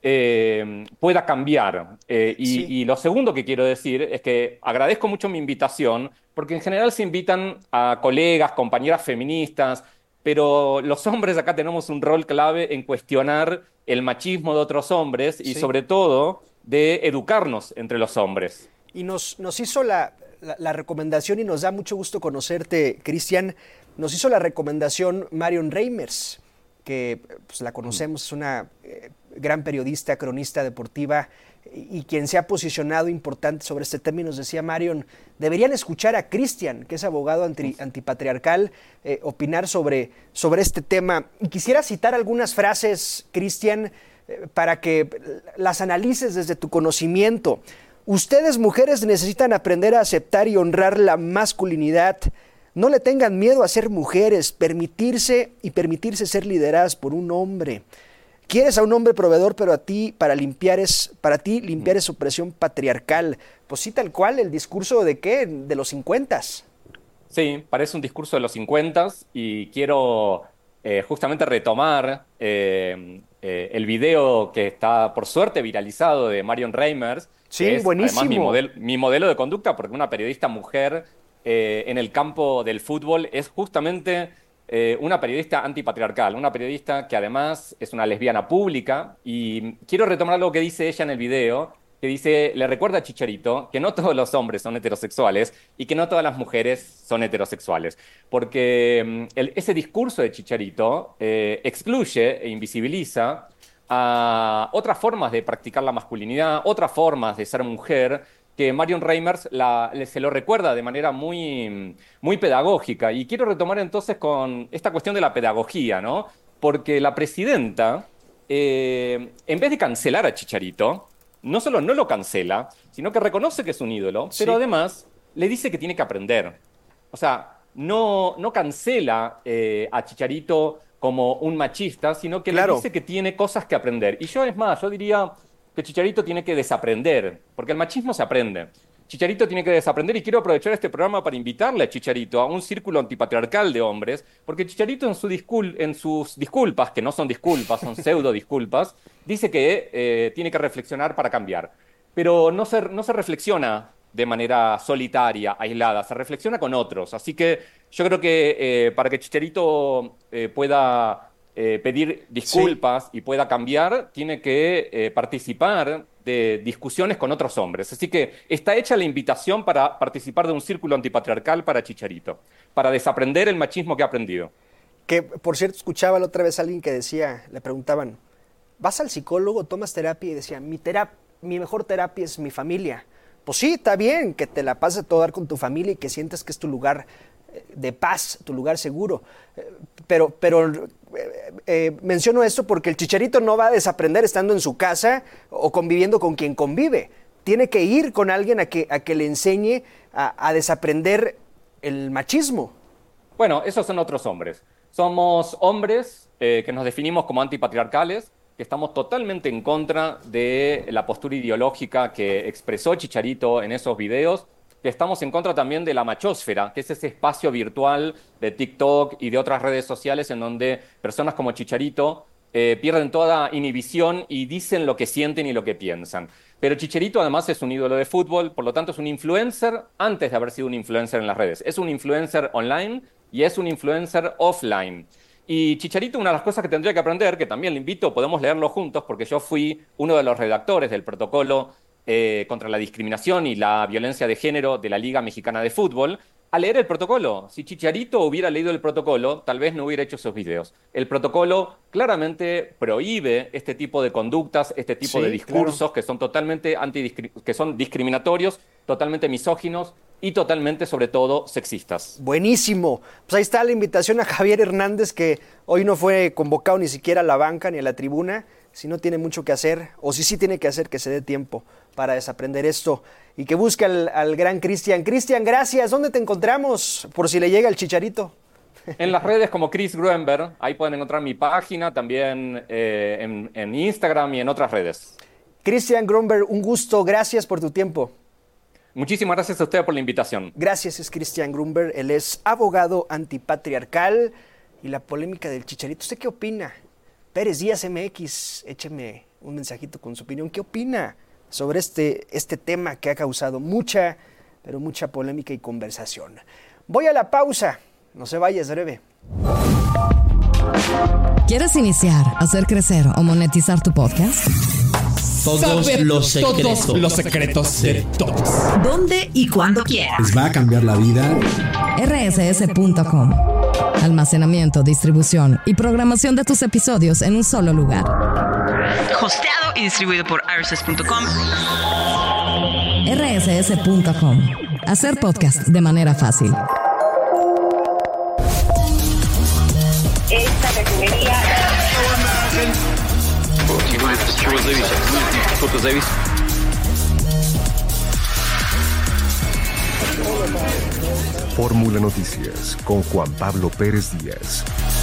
eh, pueda cambiar. Eh, y, sí. y lo segundo que quiero decir es que agradezco mucho mi invitación, porque en general se invitan a colegas, compañeras feministas, pero los hombres acá tenemos un rol clave en cuestionar el machismo de otros hombres y sí. sobre todo de educarnos entre los hombres. Y nos, nos hizo la, la, la recomendación, y nos da mucho gusto conocerte, Cristian, nos hizo la recomendación Marion Reimers, que pues, la conocemos, es una eh, gran periodista, cronista deportiva, y, y quien se ha posicionado importante sobre este tema. Nos decía Marion, deberían escuchar a Cristian, que es abogado anti, antipatriarcal, eh, opinar sobre, sobre este tema. Y quisiera citar algunas frases, Cristian, eh, para que las analices desde tu conocimiento. Ustedes, mujeres, necesitan aprender a aceptar y honrar la masculinidad. No le tengan miedo a ser mujeres, permitirse y permitirse ser lideradas por un hombre. Quieres a un hombre proveedor, pero a ti, para limpiar es, para ti, limpiar es opresión patriarcal. Pues sí, tal cual, el discurso de ¿qué? De los cincuentas. Sí, parece un discurso de los cincuentas y quiero eh, justamente retomar eh, eh, el video que está, por suerte, viralizado de Marion Reimers. Sí, que es, buenísimo. Además, mi, model, mi modelo de conducta, porque una periodista mujer eh, en el campo del fútbol es justamente eh, una periodista antipatriarcal, una periodista que además es una lesbiana pública. Y quiero retomar algo que dice ella en el video, que dice, le recuerda a Chicharito que no todos los hombres son heterosexuales y que no todas las mujeres son heterosexuales. Porque el, ese discurso de Chicharito eh, excluye e invisibiliza a otras formas de practicar la masculinidad, otras formas de ser mujer, que Marion Reimers la, se lo recuerda de manera muy, muy pedagógica. Y quiero retomar entonces con esta cuestión de la pedagogía, ¿no? Porque la presidenta, eh, en vez de cancelar a Chicharito, no solo no lo cancela, sino que reconoce que es un ídolo, sí. pero además le dice que tiene que aprender. O sea, no, no cancela eh, a Chicharito como un machista, sino que claro. le dice que tiene cosas que aprender. Y yo, es más, yo diría que Chicharito tiene que desaprender, porque el machismo se aprende. Chicharito tiene que desaprender, y quiero aprovechar este programa para invitarle a Chicharito a un círculo antipatriarcal de hombres, porque Chicharito en, su discul- en sus disculpas, que no son disculpas, son pseudo disculpas, dice que eh, tiene que reflexionar para cambiar. Pero no se, no se reflexiona de manera solitaria, aislada, se reflexiona con otros. Así que yo creo que eh, para que Chicharito eh, pueda eh, pedir disculpas sí. y pueda cambiar, tiene que eh, participar de discusiones con otros hombres. Así que está hecha la invitación para participar de un círculo antipatriarcal para Chicharito, para desaprender el machismo que ha aprendido. Que, por cierto, escuchaba la otra vez a alguien que decía, le preguntaban, ¿vas al psicólogo, tomas terapia? Y decía, mi, terap- mi mejor terapia es mi familia. Pues sí, está bien que te la pases a todo dar con tu familia y que sientas que es tu lugar de paz, tu lugar seguro. Pero, pero eh, menciono esto porque el Chicharito no va a desaprender estando en su casa o conviviendo con quien convive. Tiene que ir con alguien a que, a que le enseñe a, a desaprender el machismo. Bueno, esos son otros hombres. Somos hombres eh, que nos definimos como antipatriarcales, que estamos totalmente en contra de la postura ideológica que expresó Chicharito en esos videos, que estamos en contra también de la machósfera, que es ese espacio virtual de TikTok y de otras redes sociales en donde personas como Chicharito eh, pierden toda inhibición y dicen lo que sienten y lo que piensan. Pero Chicharito además es un ídolo de fútbol, por lo tanto es un influencer antes de haber sido un influencer en las redes. Es un influencer online y es un influencer offline. Y Chicharito, una de las cosas que tendría que aprender, que también le invito, podemos leerlo juntos, porque yo fui uno de los redactores del protocolo eh, contra la discriminación y la violencia de género de la Liga Mexicana de Fútbol, a leer el protocolo. Si Chicharito hubiera leído el protocolo, tal vez no hubiera hecho esos videos. El protocolo claramente prohíbe este tipo de conductas, este tipo Sí, de discursos claro. que son totalmente antidiscri- que son discriminatorios, totalmente misóginos y totalmente, sobre todo, sexistas. Buenísimo. Pues ahí está la invitación a Javier Hernández, que hoy no fue convocado ni siquiera a la banca ni a la tribuna. Si no tiene mucho que hacer, o si sí tiene que hacer, que se dé tiempo para desaprender esto y que busque al, al gran Cristian. Cristian, gracias. ¿Dónde te encontramos? Por si le llega el Chicharito. En las redes como Chris Gruenberg, ahí pueden encontrar mi página, también eh, en, en Instagram y en otras redes. Cristian Gruenberg, un gusto. Gracias por tu tiempo. Muchísimas gracias a usted por la invitación. Gracias, es Cristian Gruenberg. Él es abogado antipatriarcal. Y la polémica del Chicharito, ¿usted qué opina? Pérez Díaz M X, écheme un mensajito con su opinión. ¿Qué opina sobre este, este tema que ha causado mucha, pero mucha polémica y conversación? Voy a la pausa. No se vaya, es breve. ¿Quieres iniciar, hacer crecer o monetizar tu podcast? Todos Saber los secretos. todos los secretos de todos. ¿Dónde y cuándo quieras? Les va a cambiar la vida. R S S punto com. Almacenamiento, distribución y programación de tus episodios en un solo lugar. Hosteado y distribuido por R S S punto com. R S S punto com. Hacer podcast de manera fácil. Esta refinería... Fórmula Noticias con Juan Pablo Pérez Díaz.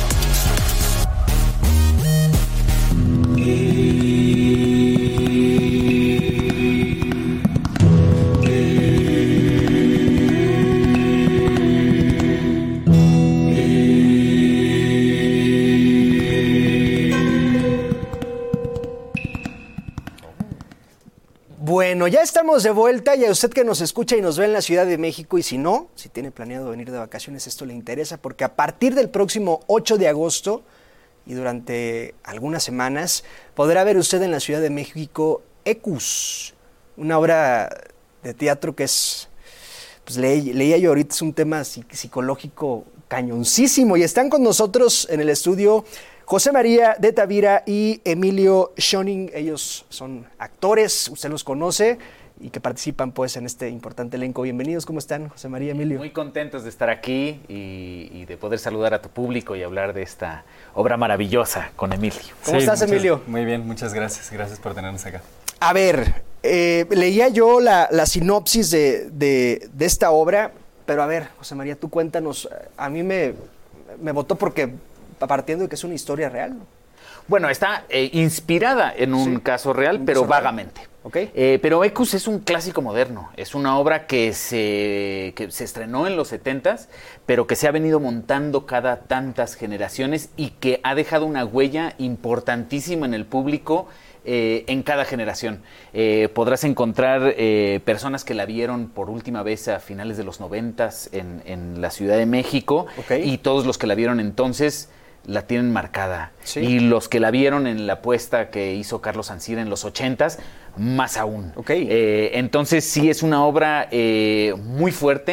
Bueno, ya estamos de vuelta y a usted que nos escucha y nos ve en la Ciudad de México, y si no, si tiene planeado venir de vacaciones, esto le interesa, porque a partir del próximo ocho de agosto y durante algunas semanas podrá ver usted en la Ciudad de México Ecus, una obra de teatro que es, pues le, leía yo ahorita, es un tema psic- psicológico cañoncísimo, y están con nosotros en el estudio José María de Tavira y Emilio Schoening. Ellos son actores, usted los conoce, y que participan pues en este importante elenco. Bienvenidos, ¿cómo están, José María, Emilio? Muy contentos de estar aquí y, y de poder saludar a tu público y hablar de esta obra maravillosa con Emilio. ¿Cómo estás, muchas, Emilio? Muy bien, muchas gracias. Gracias por tenernos acá. A ver, eh, leía yo la, la sinopsis de, de, de esta obra, pero a ver, José María, tú cuéntanos. A mí me, me botó porque, partiendo de que es una historia real, ¿no? Bueno, está eh, inspirada en un Sí, caso real, un pero caso real. vagamente. Okay. Eh, pero Ecus es un clásico moderno, es una obra que se, que se estrenó en los setentas, pero que se ha venido montando cada tantas generaciones y que ha dejado una huella importantísima en el público eh, en cada generación. Eh, podrás encontrar eh, personas que la vieron por última vez a finales de los noventas en, en la Ciudad de México, Okay. y todos los que la vieron entonces la tienen marcada. Sí. Y los que la vieron en la apuesta que hizo Carlos Sancira en los ochentas, más aún. Okay. Eh, entonces sí es una obra eh, muy fuerte,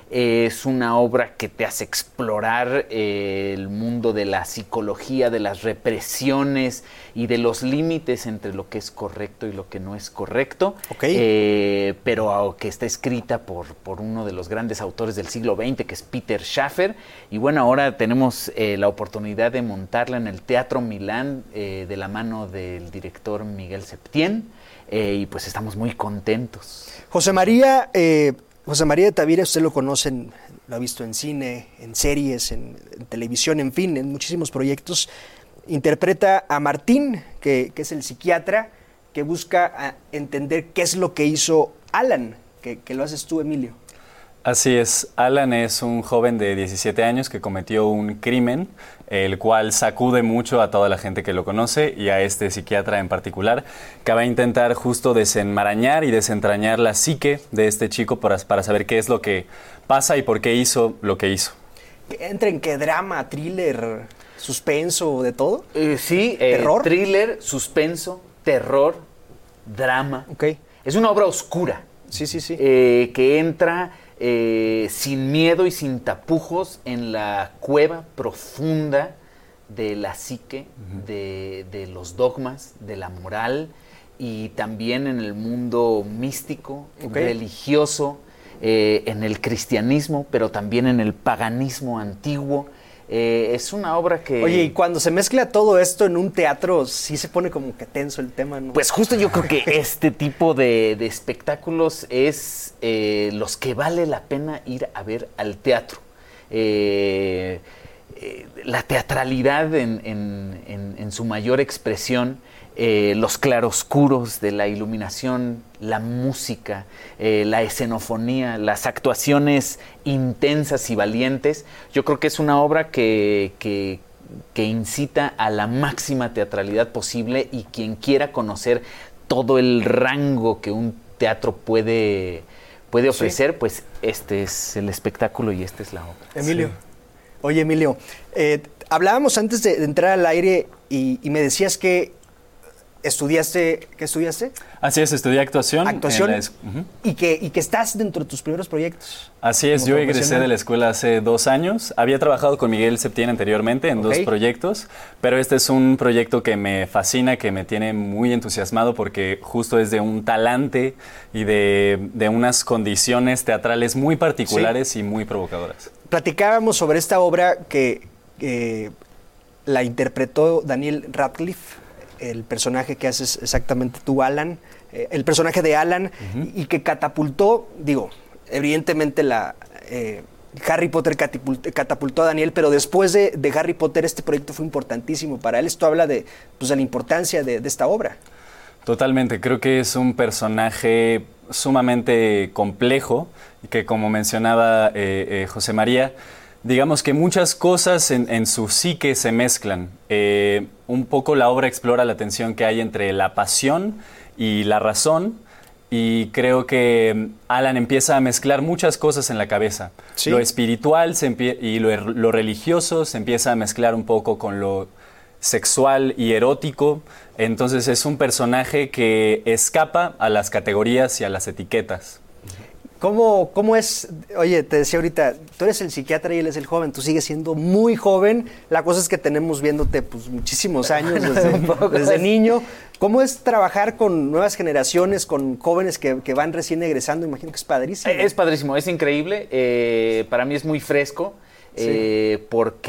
Es una obra que te hace explorar eh, el mundo de la psicología, de las represiones y de los límites entre lo que es correcto y lo que no es correcto. Okay. Eh, pero que está escrita por, por uno de los grandes autores del siglo veinte, que es Peter Schaffer. Y bueno, ahora tenemos eh, la oportunidad de montarla en el Teatro Milán eh, de la mano del director Miguel Septién. Eh, y pues estamos muy contentos. José María... Eh... José María de Tavira, usted lo conoce, en, lo ha visto en cine, en series, en, en televisión, en fin, en muchísimos proyectos. Interpreta a Martín, que, que es el psiquiatra, que busca a entender qué es lo que hizo Alan, que, que lo haces tú, Emilio. Así es, Alan es un joven de diecisiete años que cometió un crimen, el cual sacude mucho a toda la gente que lo conoce y a este psiquiatra en particular, que va a intentar justo desenmarañar y desentrañar la psique de este chico para, para saber qué es lo que pasa y por qué hizo lo que hizo. ¿Entra en qué drama, thriller, suspenso, de todo? Eh, sí, eh, ¿Terror? Thriller, suspenso, terror, drama. Okay. Es una obra oscura. Sí, sí, sí. Eh, que entra... Eh, sin miedo y sin tapujos en la cueva profunda de la psique, uh-huh. de, de los dogmas, de la moral y también en el mundo místico, okay. religioso, eh, en el cristianismo, pero también en el paganismo antiguo. Eh, es una obra que... Oye, y cuando se mezcla todo esto en un teatro, sí se pone como que tenso el tema, ¿no? Pues justo yo creo que este tipo de, de espectáculos es eh, los que vale la pena ir a ver al teatro. Eh, eh, la teatralidad en, en, en, en su mayor expresión, eh, los claroscuros de la iluminación, la música, eh, la escenofonía, las actuaciones intensas y valientes. Yo creo que es una obra que, que, que incita a la máxima teatralidad posible, y quien quiera conocer todo el rango que un teatro puede, puede ofrecer, sí. pues este es el espectáculo y esta es la obra. Emilio. Sí. Oye, Emilio, eh, hablábamos antes de, de entrar al aire y, y me decías que estudiaste, ¿qué estudiaste? Así es, estudié actuación. Actuación. En la, uh-huh. y, que, y que estás dentro de tus primeros proyectos. Así es, yo egresé de la escuela hace dos años. Había trabajado con Miguel Septién anteriormente en okay. dos proyectos, pero este es un proyecto que me fascina, que me tiene muy entusiasmado porque justo es de un talante y de, de unas condiciones teatrales muy particulares sí. y muy provocadoras. Platicábamos sobre esta obra que eh, la interpretó Daniel Radcliffe, el personaje que haces exactamente tú, Alan, eh, el personaje de Alan, uh-huh. y, y que catapultó, digo, evidentemente la eh, Harry Potter catapultó, catapultó a Daniel, pero después de, de Harry Potter este proyecto fue importantísimo para él. Esto habla de, pues, de la importancia de, de esta obra. Totalmente, creo que es un personaje sumamente complejo y que, como mencionaba eh, eh, José María, digamos que muchas cosas en, en su psique se mezclan. Eh, un poco la obra explora la tensión que hay entre la pasión y la razón, y creo que Alan empieza a mezclar muchas cosas en la cabeza. ¿Sí? Lo espiritual se empie- y lo, lo religioso se empieza a mezclar un poco con lo sexual y erótico. Entonces es un personaje que escapa a las categorías y a las etiquetas. ¿Cómo, ¿Cómo es? Oye, te decía ahorita, tú eres el psiquiatra y él es el joven, tú sigues siendo muy joven. La cosa es que tenemos viéndote pues muchísimos años desde, desde niño. ¿Cómo es trabajar con nuevas generaciones, con jóvenes que, que van recién egresando? Imagino que es padrísimo. Es padrísimo, es increíble. Eh, para mí es muy fresco. Sí. Eh,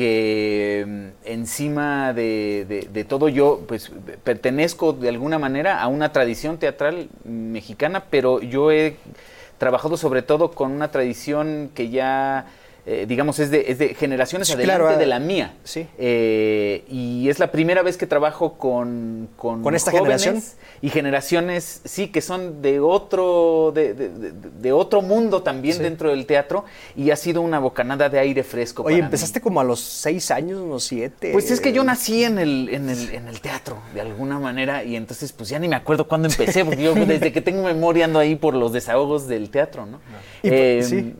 porque encima de, de, de todo yo pues pertenezco de alguna manera a una tradición teatral mexicana, pero yo he trabajado sobre todo con una tradición que ya, eh, digamos, es de, es de generaciones sí, adelante claro, de la mía. Sí. Eh, y es la primera vez que trabajo con, con, ¿Con esta jóvenes generación? Y generaciones, sí, que son de otro, de, de, de, de otro mundo también sí. dentro del teatro, y ha sido una bocanada de aire fresco. Oye, para empezaste mí. como a los seis años, unos siete. Pues es que yo nací en el, en el, en el teatro, de alguna manera, y entonces pues ya ni me acuerdo cuándo empecé, porque yo desde que tengo memoria ando ahí por los desahogos del teatro, ¿no? Y, eh, sí.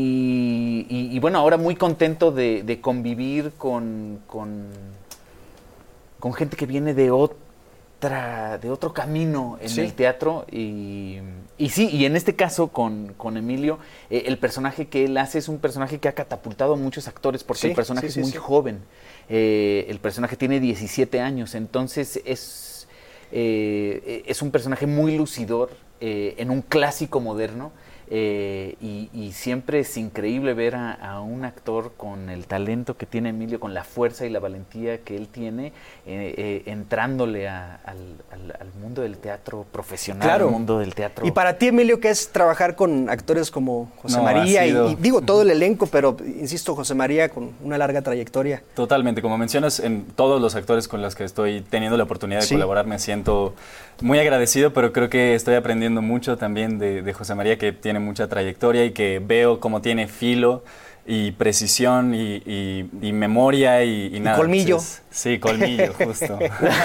y, y, y bueno, ahora muy contento de, de convivir con, con, con gente que viene de otro otra, de otro camino en Sí. el teatro y, y sí, y en este caso con, con Emilio, eh, el personaje que él hace es un personaje que ha catapultado a muchos actores porque Sí, el personaje sí, sí, es muy sí. joven, eh, el personaje tiene diecisiete años, entonces es, eh, es un personaje muy lucidor eh, en un clásico moderno. Eh, y, y siempre es increíble ver a, a un actor con el talento que tiene Emilio, con la fuerza y la valentía que él tiene, eh, eh, entrándole a, al, al, al mundo del teatro profesional, Claro. al mundo del teatro. Y para ti, Emilio, ¿qué es trabajar con actores como José No, María? ha Y, sido- y digo, todo el elenco, pero insisto, José María con una larga trayectoria. Totalmente, como mencionas, en todos los actores con los que estoy teniendo la oportunidad de Sí. colaborar me siento muy agradecido, pero creo que estoy aprendiendo mucho también de, de José María, que tiene mucha trayectoria y que veo cómo tiene filo y precisión y, y- y memoria y, y nada. colmillo. Entonces, sí, colmillo, justo.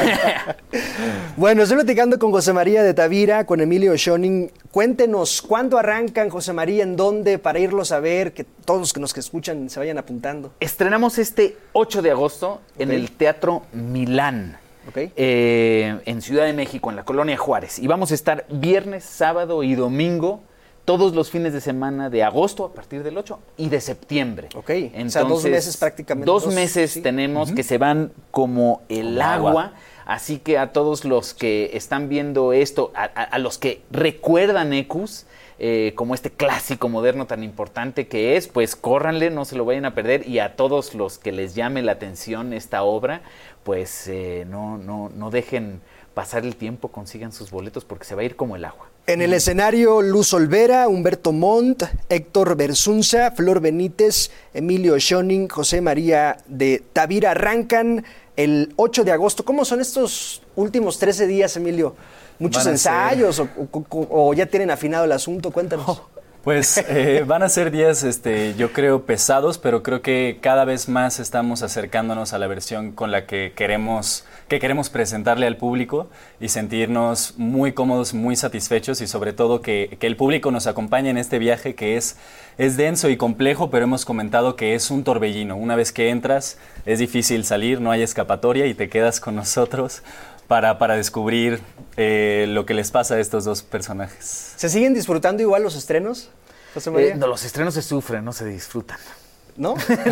Bueno, estoy platicando con José María de Tavira, con Emilio Schoening. Cuéntenos, ¿cuándo arrancan, José María? ¿En dónde? Para irlos a ver, que todos los que nos que escuchan se vayan apuntando. Estrenamos este ocho de agosto en Ok. el Teatro Milán. Ok. eh, en Ciudad de México, en la Colonia Juárez. Y vamos a estar viernes, sábado y domingo, todos los fines de semana de agosto a partir del ocho y de septiembre. Ok, o sea, dos meses prácticamente. Dos, Dos, meses sí. tenemos que se van como el Como agua. agua. Así que a todos los que están viendo esto, a, a- a los que recuerdan Ecus, eh, como este clásico moderno tan importante que es, pues córranle, no se lo vayan a perder. Y a todos los que les llame la atención esta obra, pues eh, no, no, no dejen pasar el tiempo, consigan sus boletos porque se va a ir como el agua. En el escenario, Luz Olvera, Humberto Montt, Héctor Bersunza, Flor Benítez, Emilio Schoening, José María de Tavira. Arrancan el ocho de agosto. ¿Cómo son estos últimos trece días, Emilio? ¿Muchos Van a ensayos o, o- o- o ya tienen afinado el asunto? Cuéntanos. Pues eh, van a ser días, este, yo creo, pesados, pero creo que cada vez más estamos acercándonos a la versión con la que queremos, que queremos presentarle al público y sentirnos muy cómodos, muy satisfechos y sobre todo que, que el público nos acompañe en este viaje que es, es denso y complejo, pero hemos comentado que es un torbellino. Una vez que entras es difícil salir, no hay escapatoria y te quedas con nosotros para, para descubrir eh, lo que les pasa a estos dos personajes. ¿Se siguen disfrutando igual los estrenos, José María? Eh, no, los estrenos se sufren, no se disfrutan. ¿No?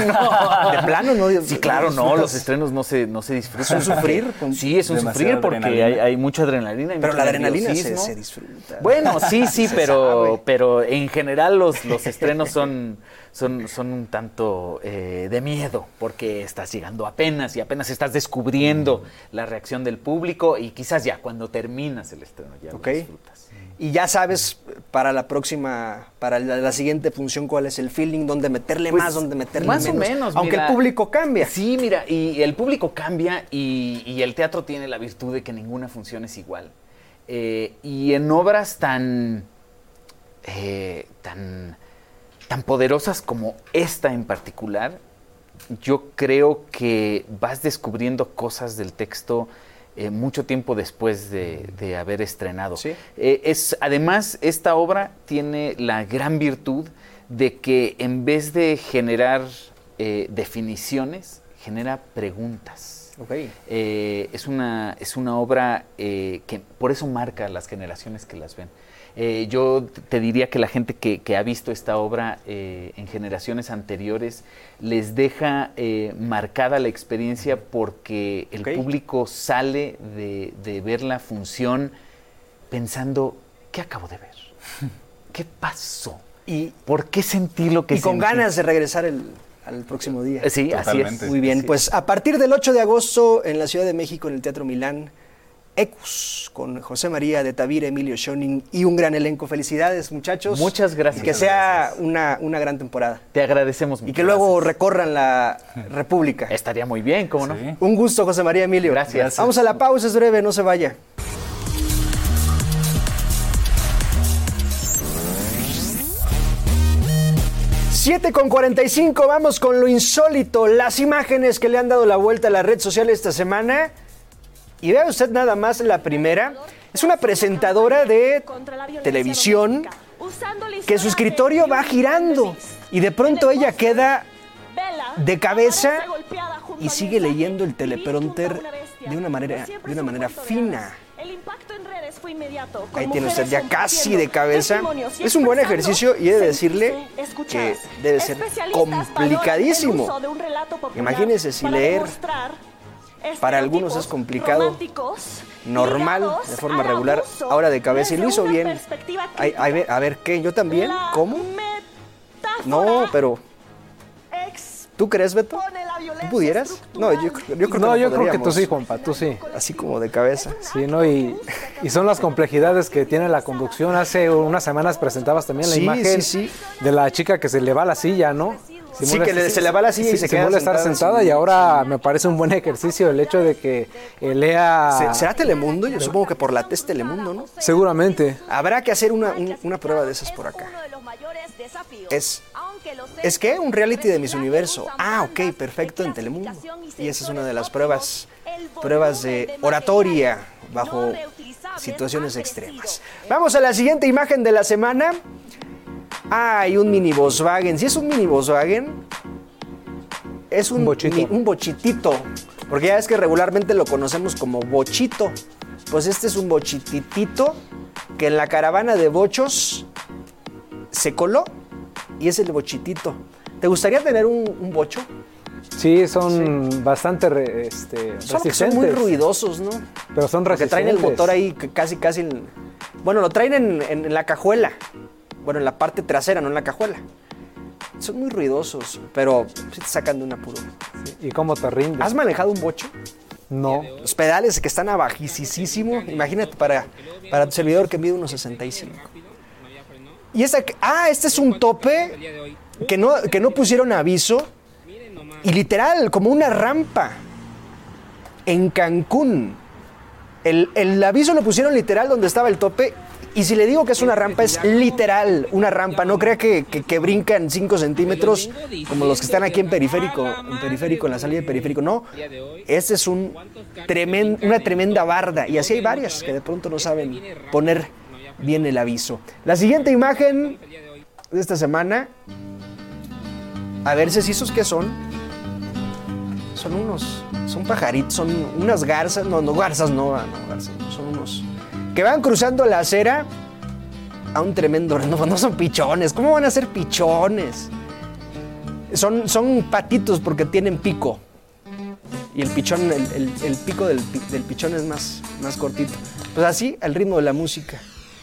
No. ¿De plano no? Sí, claro, no, disfrutas? los estrenos no se, no se disfrutan. ¿Es un sufrir? Sí, es un Demasiada sufrir porque adrenalina. hay, hay mucha adrenalina. hay Pero mucho la adrenalina se, nerviosismo. se disfruta. Bueno, sí, sí, Se pero, sabe. pero en general los, los estrenos son, son, son un tanto eh, de miedo porque estás llegando apenas y apenas estás descubriendo la reacción del público y quizás ya cuando terminas el estreno ya Ok. lo disfrutas. Y ya sabes para la próxima, para la, la siguiente función, cuál es el feeling, dónde meterle Pues, más, dónde meterle más menos. o menos, Aunque mira. el público cambia. Sí, mira, y el público cambia y, y el teatro tiene la virtud de que ninguna función es igual. Eh, y en obras tan, eh, tan, tan poderosas como esta en particular, yo creo que vas descubriendo cosas del texto eh, mucho tiempo después de, de haber estrenado. Sí. Eh, es, además, esta obra tiene la gran virtud de que en vez de generar eh, definiciones, genera preguntas. Ok. Eh, es, una, es una obra eh, que por eso marca a las generaciones que las ven. Eh, yo te diría que la gente que, que ha visto esta obra eh, en generaciones anteriores les deja eh, marcada la experiencia porque el Ok. público sale de, de ver la función pensando, ¿qué acabo de ver? ¿Qué pasó? Y, ¿Por qué sentí lo que y con sentí? ganas de regresar el, al próximo día. Eh, Sí, así Totalmente. es. Muy bien, Así pues a partir del ocho de agosto en la Ciudad de México, en el Teatro Milán, Ecus, con José María de Tavira, Emilio Schoening y un gran elenco. Felicidades, muchachos. Muchas gracias. Y que sea una, una gran temporada. Te agradecemos mucho. Y que luego recorran la República. Estaría muy bien, ¿cómo no? Sí. Un gusto, José María, Emilio. Gracias. Vamos a la pausa, es breve, no se vaya. siete con cuarenta y cinco, vamos con lo insólito, las imágenes que le han dado la vuelta a la red social esta semana. Y vea usted nada más la primera. Es una presentadora de televisión que su escritorio va girando y de pronto ella queda de cabeza y sigue leyendo el teleprompter de una manera, de una manera fina. El impacto en redes fue inmediato. Ahí tiene usted ya casi de cabeza. Es un buen ejercicio y he de decirle que debe ser complicadísimo. Imagínese si leer para algunos es complicado, normal, de forma regular, ahora de cabeza, y lo hizo bien. Ay, ay, ver, a ver, ¿qué? ¿Yo también? ¿Cómo? No, pero... ¿Tú crees, Beto? ¿Tú pudieras? No, yo, yo creo que no, no yo creo que tú podríamos. sí, Juanpa, tú sí. Así como de cabeza. Sí, ¿no? Y, y son las complejidades que tiene la conducción. Hace unas semanas presentabas también la Sí, imagen sí, sí. de la chica que se le va la silla, ¿no? Sí, que le- se le va la silla y se queda simula estar sentada, sentada sí. y ahora me parece un buen ejercicio el hecho de que eh, lea... ¿Se- ¿Será Telemundo? Yo supongo que por la test Telemundo, ¿no? Seguramente. Habrá que hacer una, un- una prueba de esas por acá. Es, ¿Es qué? Un reality de Miss Universo. Ah, ok, perfecto, en Telemundo. Y esa es una de las pruebas, pruebas de oratoria bajo situaciones extremas. Vamos a la siguiente imagen de la semana. Hay un mini Volkswagen. Si es un mini Volkswagen, es un, mi- un bochitito. Porque ya es que regularmente lo conocemos como bochito. Pues este es un bochititito que en la caravana de bochos se coló y es el bochitito. ¿Te gustaría tener un, un bocho? Sí, son bastante re- este, Solo que resistentes. son muy ruidosos, ¿no? Pero son Porque resistentes. traen el motor ahí que casi, casi... en- bueno, lo traen en, en- en la cajuela. Bueno, en la parte trasera, no en la cajuela. Son muy ruidosos, pero sí te sacan de un apuro. ¿Y cómo te rinde? ¿Has manejado un bocho? No. Los pedales que están abajísimo. Imagínate para, para tu servidor que mide uno sesenta y cinco. Y esta, ah, este es un tope que no, que no pusieron aviso. Y literal, como una rampa. En Cancún. El, el aviso lo pusieron literal donde estaba el tope. Y si le digo que es una rampa, es literal una rampa. No crea que, que, que brincan cinco centímetros como los que están aquí en periférico, en periférico, en la salida de periférico. No, este es un tremen- una tremenda barda. Y así hay varias que de pronto no saben poner bien el aviso. La siguiente imagen de esta semana. A ver si esos que son. Son unos, son pajaritos, son unas garzas. No, no, garzas no, no, garzas no, son unos... que van cruzando la acera a un tremendo... No, no son pichones. ¿Cómo van a ser pichones? Son, son patitos porque tienen pico. Y el pichón, el, el, el pico del, pi- del pichón es más, más cortito. Pues así, al ritmo de la música.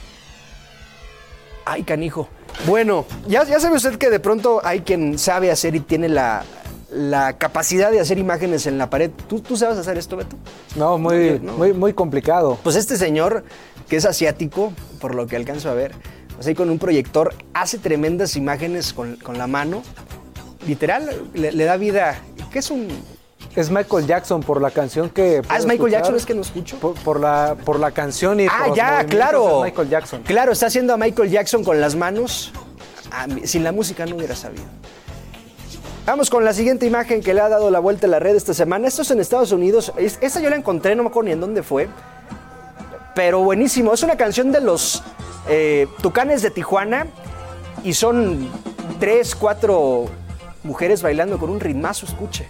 Ay, canijo. Bueno, ya, ya sabe usted que de pronto hay quien sabe hacer y tiene la, la capacidad de hacer imágenes en la pared. ¿Tú, tú sabes hacer esto, Beto? No, muy, No. muy, muy complicado. Pues este señor, que es asiático, por lo que alcanzo a ver, pues ahí con un proyector, hace tremendas imágenes con, con la mano. Literal, le, le da vida. ¿Qué es un...? Es Michael Jackson por la canción que... Ah, es Michael Jackson, es que no escucho. Por, por la, por la canción y Ah, por los ya, movimientos claro. es Michael Jackson. Claro, está haciendo a Michael Jackson con las manos. Ah, mi- sin la música no hubiera sabido. Vamos con la siguiente imagen que le ha dado la vuelta a la red esta semana. Esto es en Estados Unidos. Es- Esta yo la encontré, no me acuerdo ni en dónde fue. Pero buenísimo. Es una canción de los eh, Tucanes de Tijuana. Y son tres, cuatro mujeres bailando con un ritmazo. Escuche.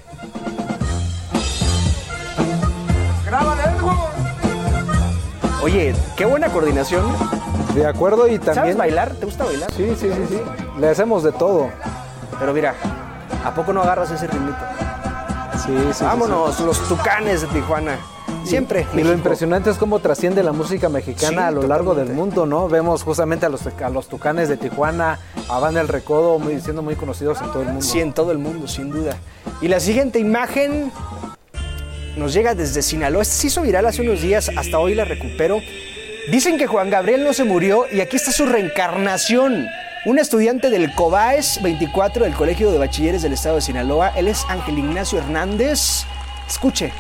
Oye, qué buena coordinación. De acuerdo y también... ¿Sabes bailar? ¿Te gusta bailar? Sí, sí, sí, sí. Le hacemos de todo. Pero mira, ¿a poco no agarras ese ritmito? Sí, sí. Vámonos, los Tucanes de Tijuana. Siempre. Y, y lo México. impresionante es cómo trasciende la música mexicana Sí, a lo largo totalmente. del mundo, ¿no? Vemos justamente a los, a los Tucanes de Tijuana, a Banda El Recodo, muy, siendo muy conocidos en todo el mundo. Sí, en todo el mundo, sin duda. Y la siguiente imagen nos llega desde Sinaloa. Este se hizo viral hace unos días, hasta hoy la recupero. Dicen que Juan Gabriel no se murió y aquí está su reencarnación. Un estudiante del COBAES veinticuatro del Colegio de Bachilleres del Estado de Sinaloa. Él es Ángel Ignacio Hernández. Escuche.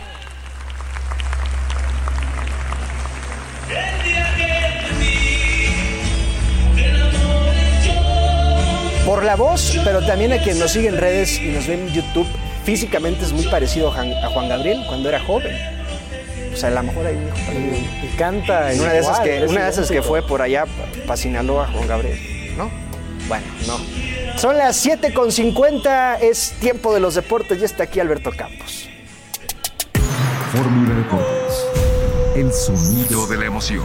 Por la voz, pero también a quien nos sigue en redes y nos ve en YouTube, físicamente es muy parecido a Juan, a Juan Gabriel cuando era joven. O sea, a lo mejor hay un hijo perdido. Y, y canta En una de esas igual, que, es una de esas que idéntico. fue por allá para Sinaloa, Juan Gabriel, ¿no? Bueno, no. Son las siete con cincuenta, es tiempo de los deportes y está aquí Alberto Campos. Fórmula Deportes. El sonido de la emoción.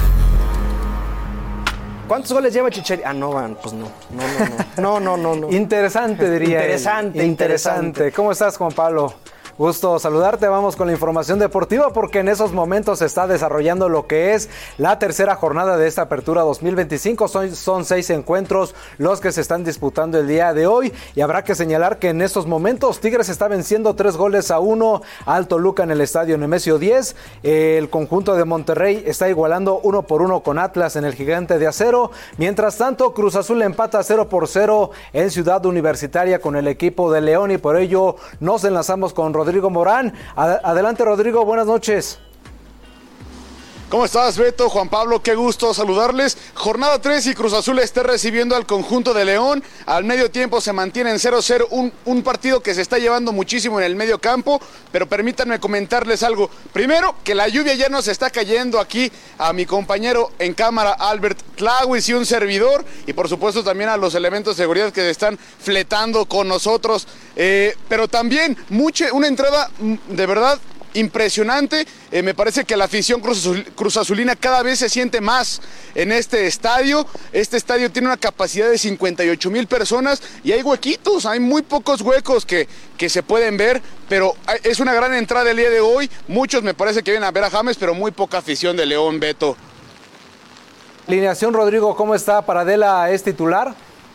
¿Cuántos goles lleva Chicharito? Ah, no, van, pues no. No, no, no. No, no, no, no. Interesante, diría Interesante, él. interesante. Interesante. ¿Cómo estás, Juan Pablo? Gusto saludarte, vamos con la información deportiva porque en esos momentos se está desarrollando lo que es la tercera jornada de esta apertura dos mil veinticinco, son, son seis encuentros los que se están disputando el día de hoy y habrá que señalar que en estos momentos Tigres está venciendo tres goles a uno al Toluca en el estadio Nemesio diez, el conjunto de Monterrey está igualando uno por uno con Atlas en el Gigante de Acero, mientras tanto Cruz Azul empata cero por cero en Ciudad Universitaria con el equipo de León y por ello nos enlazamos con Rodrigo Rodrigo Morán. Adelante, Rodrigo, buenas noches. ¿Cómo estás, Beto? Juan Pablo, qué gusto saludarles. Jornada tres y Cruz Azul está recibiendo al conjunto de León. Al medio tiempo se mantiene en cero cero, un, un partido que se está llevando muchísimo en el medio campo, pero permítanme comentarles algo. Primero, que la lluvia ya nos está cayendo aquí a mi compañero en cámara, Albert Tlahuis, y un servidor, y por supuesto también a los elementos de seguridad que se están fletando con nosotros. Eh, pero también mucha, una entrada de verdad impresionante. Eh, me parece que la afición Cruz, Azul, Cruz Azulina cada vez se siente más en este estadio. Este estadio tiene una capacidad de cincuenta y ocho mil personas y hay huequitos, hay muy pocos huecos que, que se pueden ver, pero es una gran entrada el día de hoy. Muchos me parece que vienen a ver a James, pero muy poca afición de León, Beto. Alineación, Rodrigo, ¿cómo está? ¿Paradela es titular?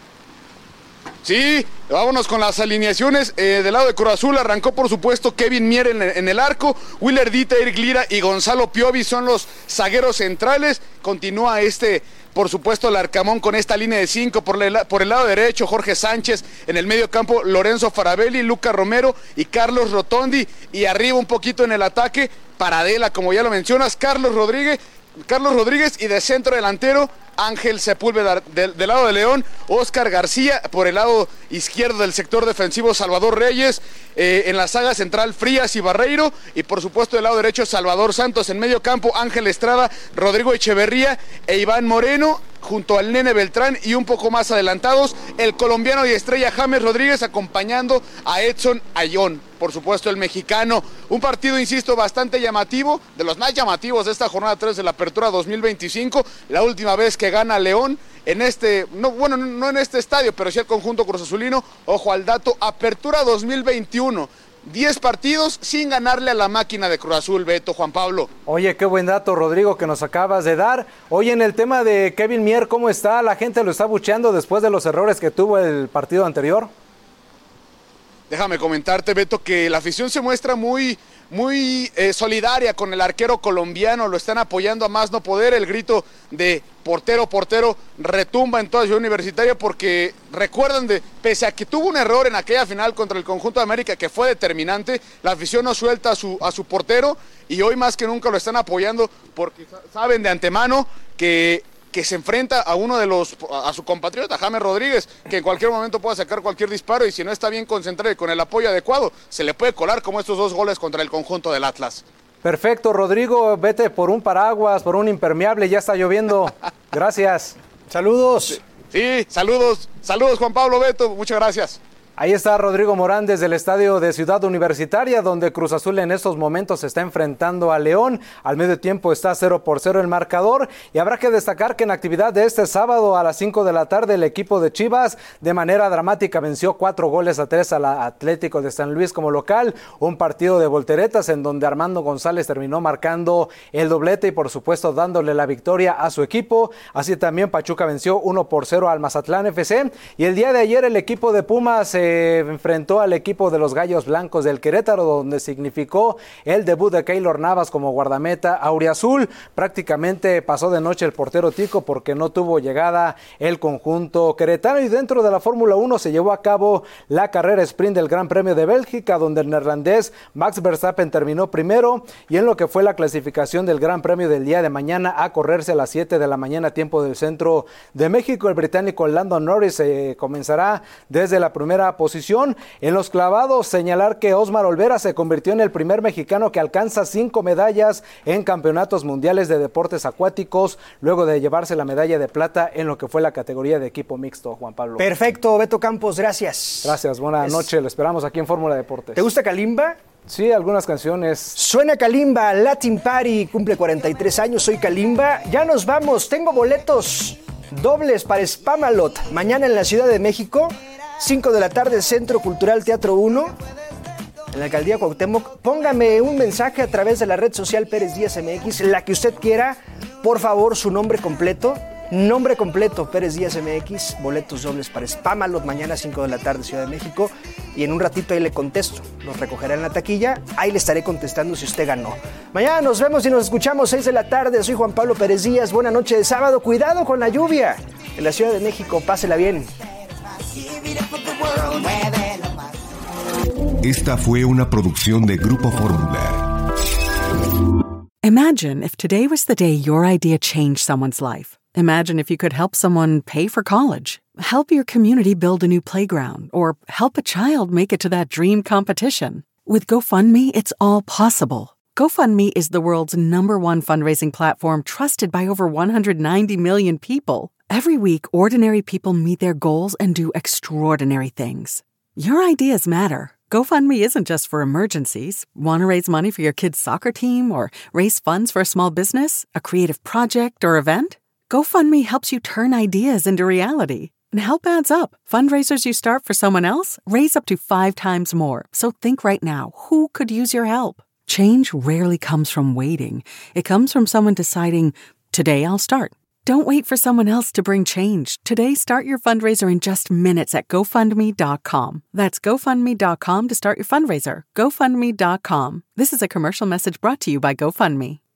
Sí, vámonos con las alineaciones. Eh, del lado de Cruz Azul arrancó por supuesto Kevin Mier en, en el arco, Willer Dita, Eric Lira y Gonzalo Piovi son los zagueros centrales. Continúa este, por supuesto, el Arcamón con esta línea de cinco. Por, la, por el lado derecho, Jorge Sánchez, en el medio campo, Lorenzo Farabelli, Luca Romero y Carlos Rotondi. Y arriba un poquito en el ataque, Paradela, como ya lo mencionas, Carlos Rodríguez, Carlos Rodríguez y de centro delantero, Ángel Sepúlveda. Del, del lado de León, Óscar García. Por el lado izquierdo del sector defensivo, Salvador Reyes. Eh, en la saga central, Frías y Barreiro. Y por supuesto del lado derecho, Salvador Santos. En medio campo, Ángel Estrada, Rodrigo Echeverría e Iván Moreno, junto al Nene Beltrán, y un poco más adelantados, el colombiano y estrella James Rodríguez acompañando a Edson Ayón, por supuesto el mexicano. Un partido, insisto, bastante llamativo, de los más llamativos de esta jornada tres de la apertura dos mil veinticinco, la última vez que gana León en este, no, bueno, no en este estadio, pero sí el conjunto Cruz Azulino. Ojo al dato, apertura dos mil veintiuno. diez partidos sin ganarle a la máquina de Cruz Azul, Beto, Juan Pablo. Oye, qué buen dato, Rodrigo, que nos acabas de dar. Oye, en el tema de Kevin Mier, ¿cómo está? ¿La gente lo está bucheando después de los errores que tuvo el partido anterior? Déjame comentarte, Beto, que la afición se muestra muy, muy eh, solidaria con el arquero colombiano, lo están apoyando a más no poder. El grito de portero, portero retumba en toda Ciudad Universitaria porque recuerdan de, pese a que tuvo un error en aquella final contra el conjunto de América que fue determinante, la afición no suelta a su, a su portero y hoy más que nunca lo están apoyando porque saben de antemano que que se enfrenta a uno de los, a su compatriota, James Rodríguez, que en cualquier momento puede sacar cualquier disparo y si no está bien concentrado y con el apoyo adecuado, se le puede colar como estos dos goles contra el conjunto del Atlas. Perfecto, Rodrigo, vete por un paraguas, por un impermeable, ya está lloviendo. Gracias. Saludos. Sí, sí, saludos, saludos Juan Pablo, Beto, muchas gracias. Ahí está Rodrigo Morán desde el estadio de Ciudad Universitaria, donde Cruz Azul en estos momentos se está enfrentando a León. Al medio tiempo está cero por cero el marcador. Y habrá que destacar que en actividad de este sábado a las cinco de la tarde, el equipo de Chivas de manera dramática venció cuatro goles a tres al Atlético de San Luis como local. Un partido de volteretas en donde Armando González terminó marcando el doblete y por supuesto dándole la victoria a su equipo. Así también Pachuca venció uno por cero al Mazatlán F C. Y el día de ayer el equipo de Pumas se eh, enfrentó al equipo de los Gallos Blancos del Querétaro, donde significó el debut de Keylor Navas como guardameta auriazul. Prácticamente pasó de noche el portero tico porque no tuvo llegada el conjunto queretano. Y dentro de la Fórmula uno se llevó a cabo la carrera sprint del Gran Premio de Bélgica, donde el neerlandés Max Verstappen terminó primero, y en lo que fue la clasificación del Gran Premio del día de mañana a correrse a las siete de la mañana tiempo del centro de México, el británico Lando Norris eh, comenzará desde la primera posición. En los clavados, señalar que Osmar Olvera se convirtió en el primer mexicano que alcanza cinco medallas en campeonatos mundiales de deportes acuáticos, luego de llevarse la medalla de plata en lo que fue la categoría de equipo mixto, Juan Pablo. Perfecto, Beto Campos, gracias. Gracias, buenas es... noches, lo esperamos aquí en Fórmula Deportes. ¿Te gusta Kalimba? Sí, algunas canciones. Suena Kalimba, Latin Party, cumple cuarenta y tres años, soy Kalimba. Ya nos vamos, tengo boletos dobles para Spamalot. Mañana en la Ciudad de México, cinco de la tarde, Centro Cultural Teatro uno, en la Alcaldía Cuauhtémoc. Póngame un mensaje a través de la red social Pérez Díaz M X, la que usted quiera. Por favor, su nombre completo. Nombre completo, Pérez Díaz M X, boletos dobles para Spamalot, mañana cinco de la tarde, Ciudad de México. Y en un ratito ahí le contesto, los recogerá en la taquilla, ahí le estaré contestando si usted ganó. Mañana nos vemos y nos escuchamos seis de la tarde, soy Juan Pablo Pérez Díaz, buena noche de sábado, cuidado con la lluvia en la Ciudad de México, pásela bien. Esta fue una producción de Grupo Fórmula. Imagine if today was the day your idea changed someone's life. Imagine if you could help someone pay for college, help your community build a new playground, or help a child make it to that dream competition. With GoFundMe, it's all possible. GoFundMe is the world's number one fundraising platform trusted by over one hundred ninety million people. Every week, ordinary people meet their goals and do extraordinary things. Your ideas matter. GoFundMe isn't just for emergencies. Want to raise money for your kid's soccer team or raise funds for a small business, a creative project, or event? GoFundMe helps you turn ideas into reality. And help adds up. Fundraisers you start for someone else raise up to five times more. So think right now, who could use your help? Change rarely comes from waiting. It comes from someone deciding, today I'll start. Don't wait for someone else to bring change. Today, start your fundraiser in just minutes at GoFundMe dot com. That's GoFundMe dot com to start your fundraiser. GoFundMe dot com. This is a commercial message brought to you by GoFundMe.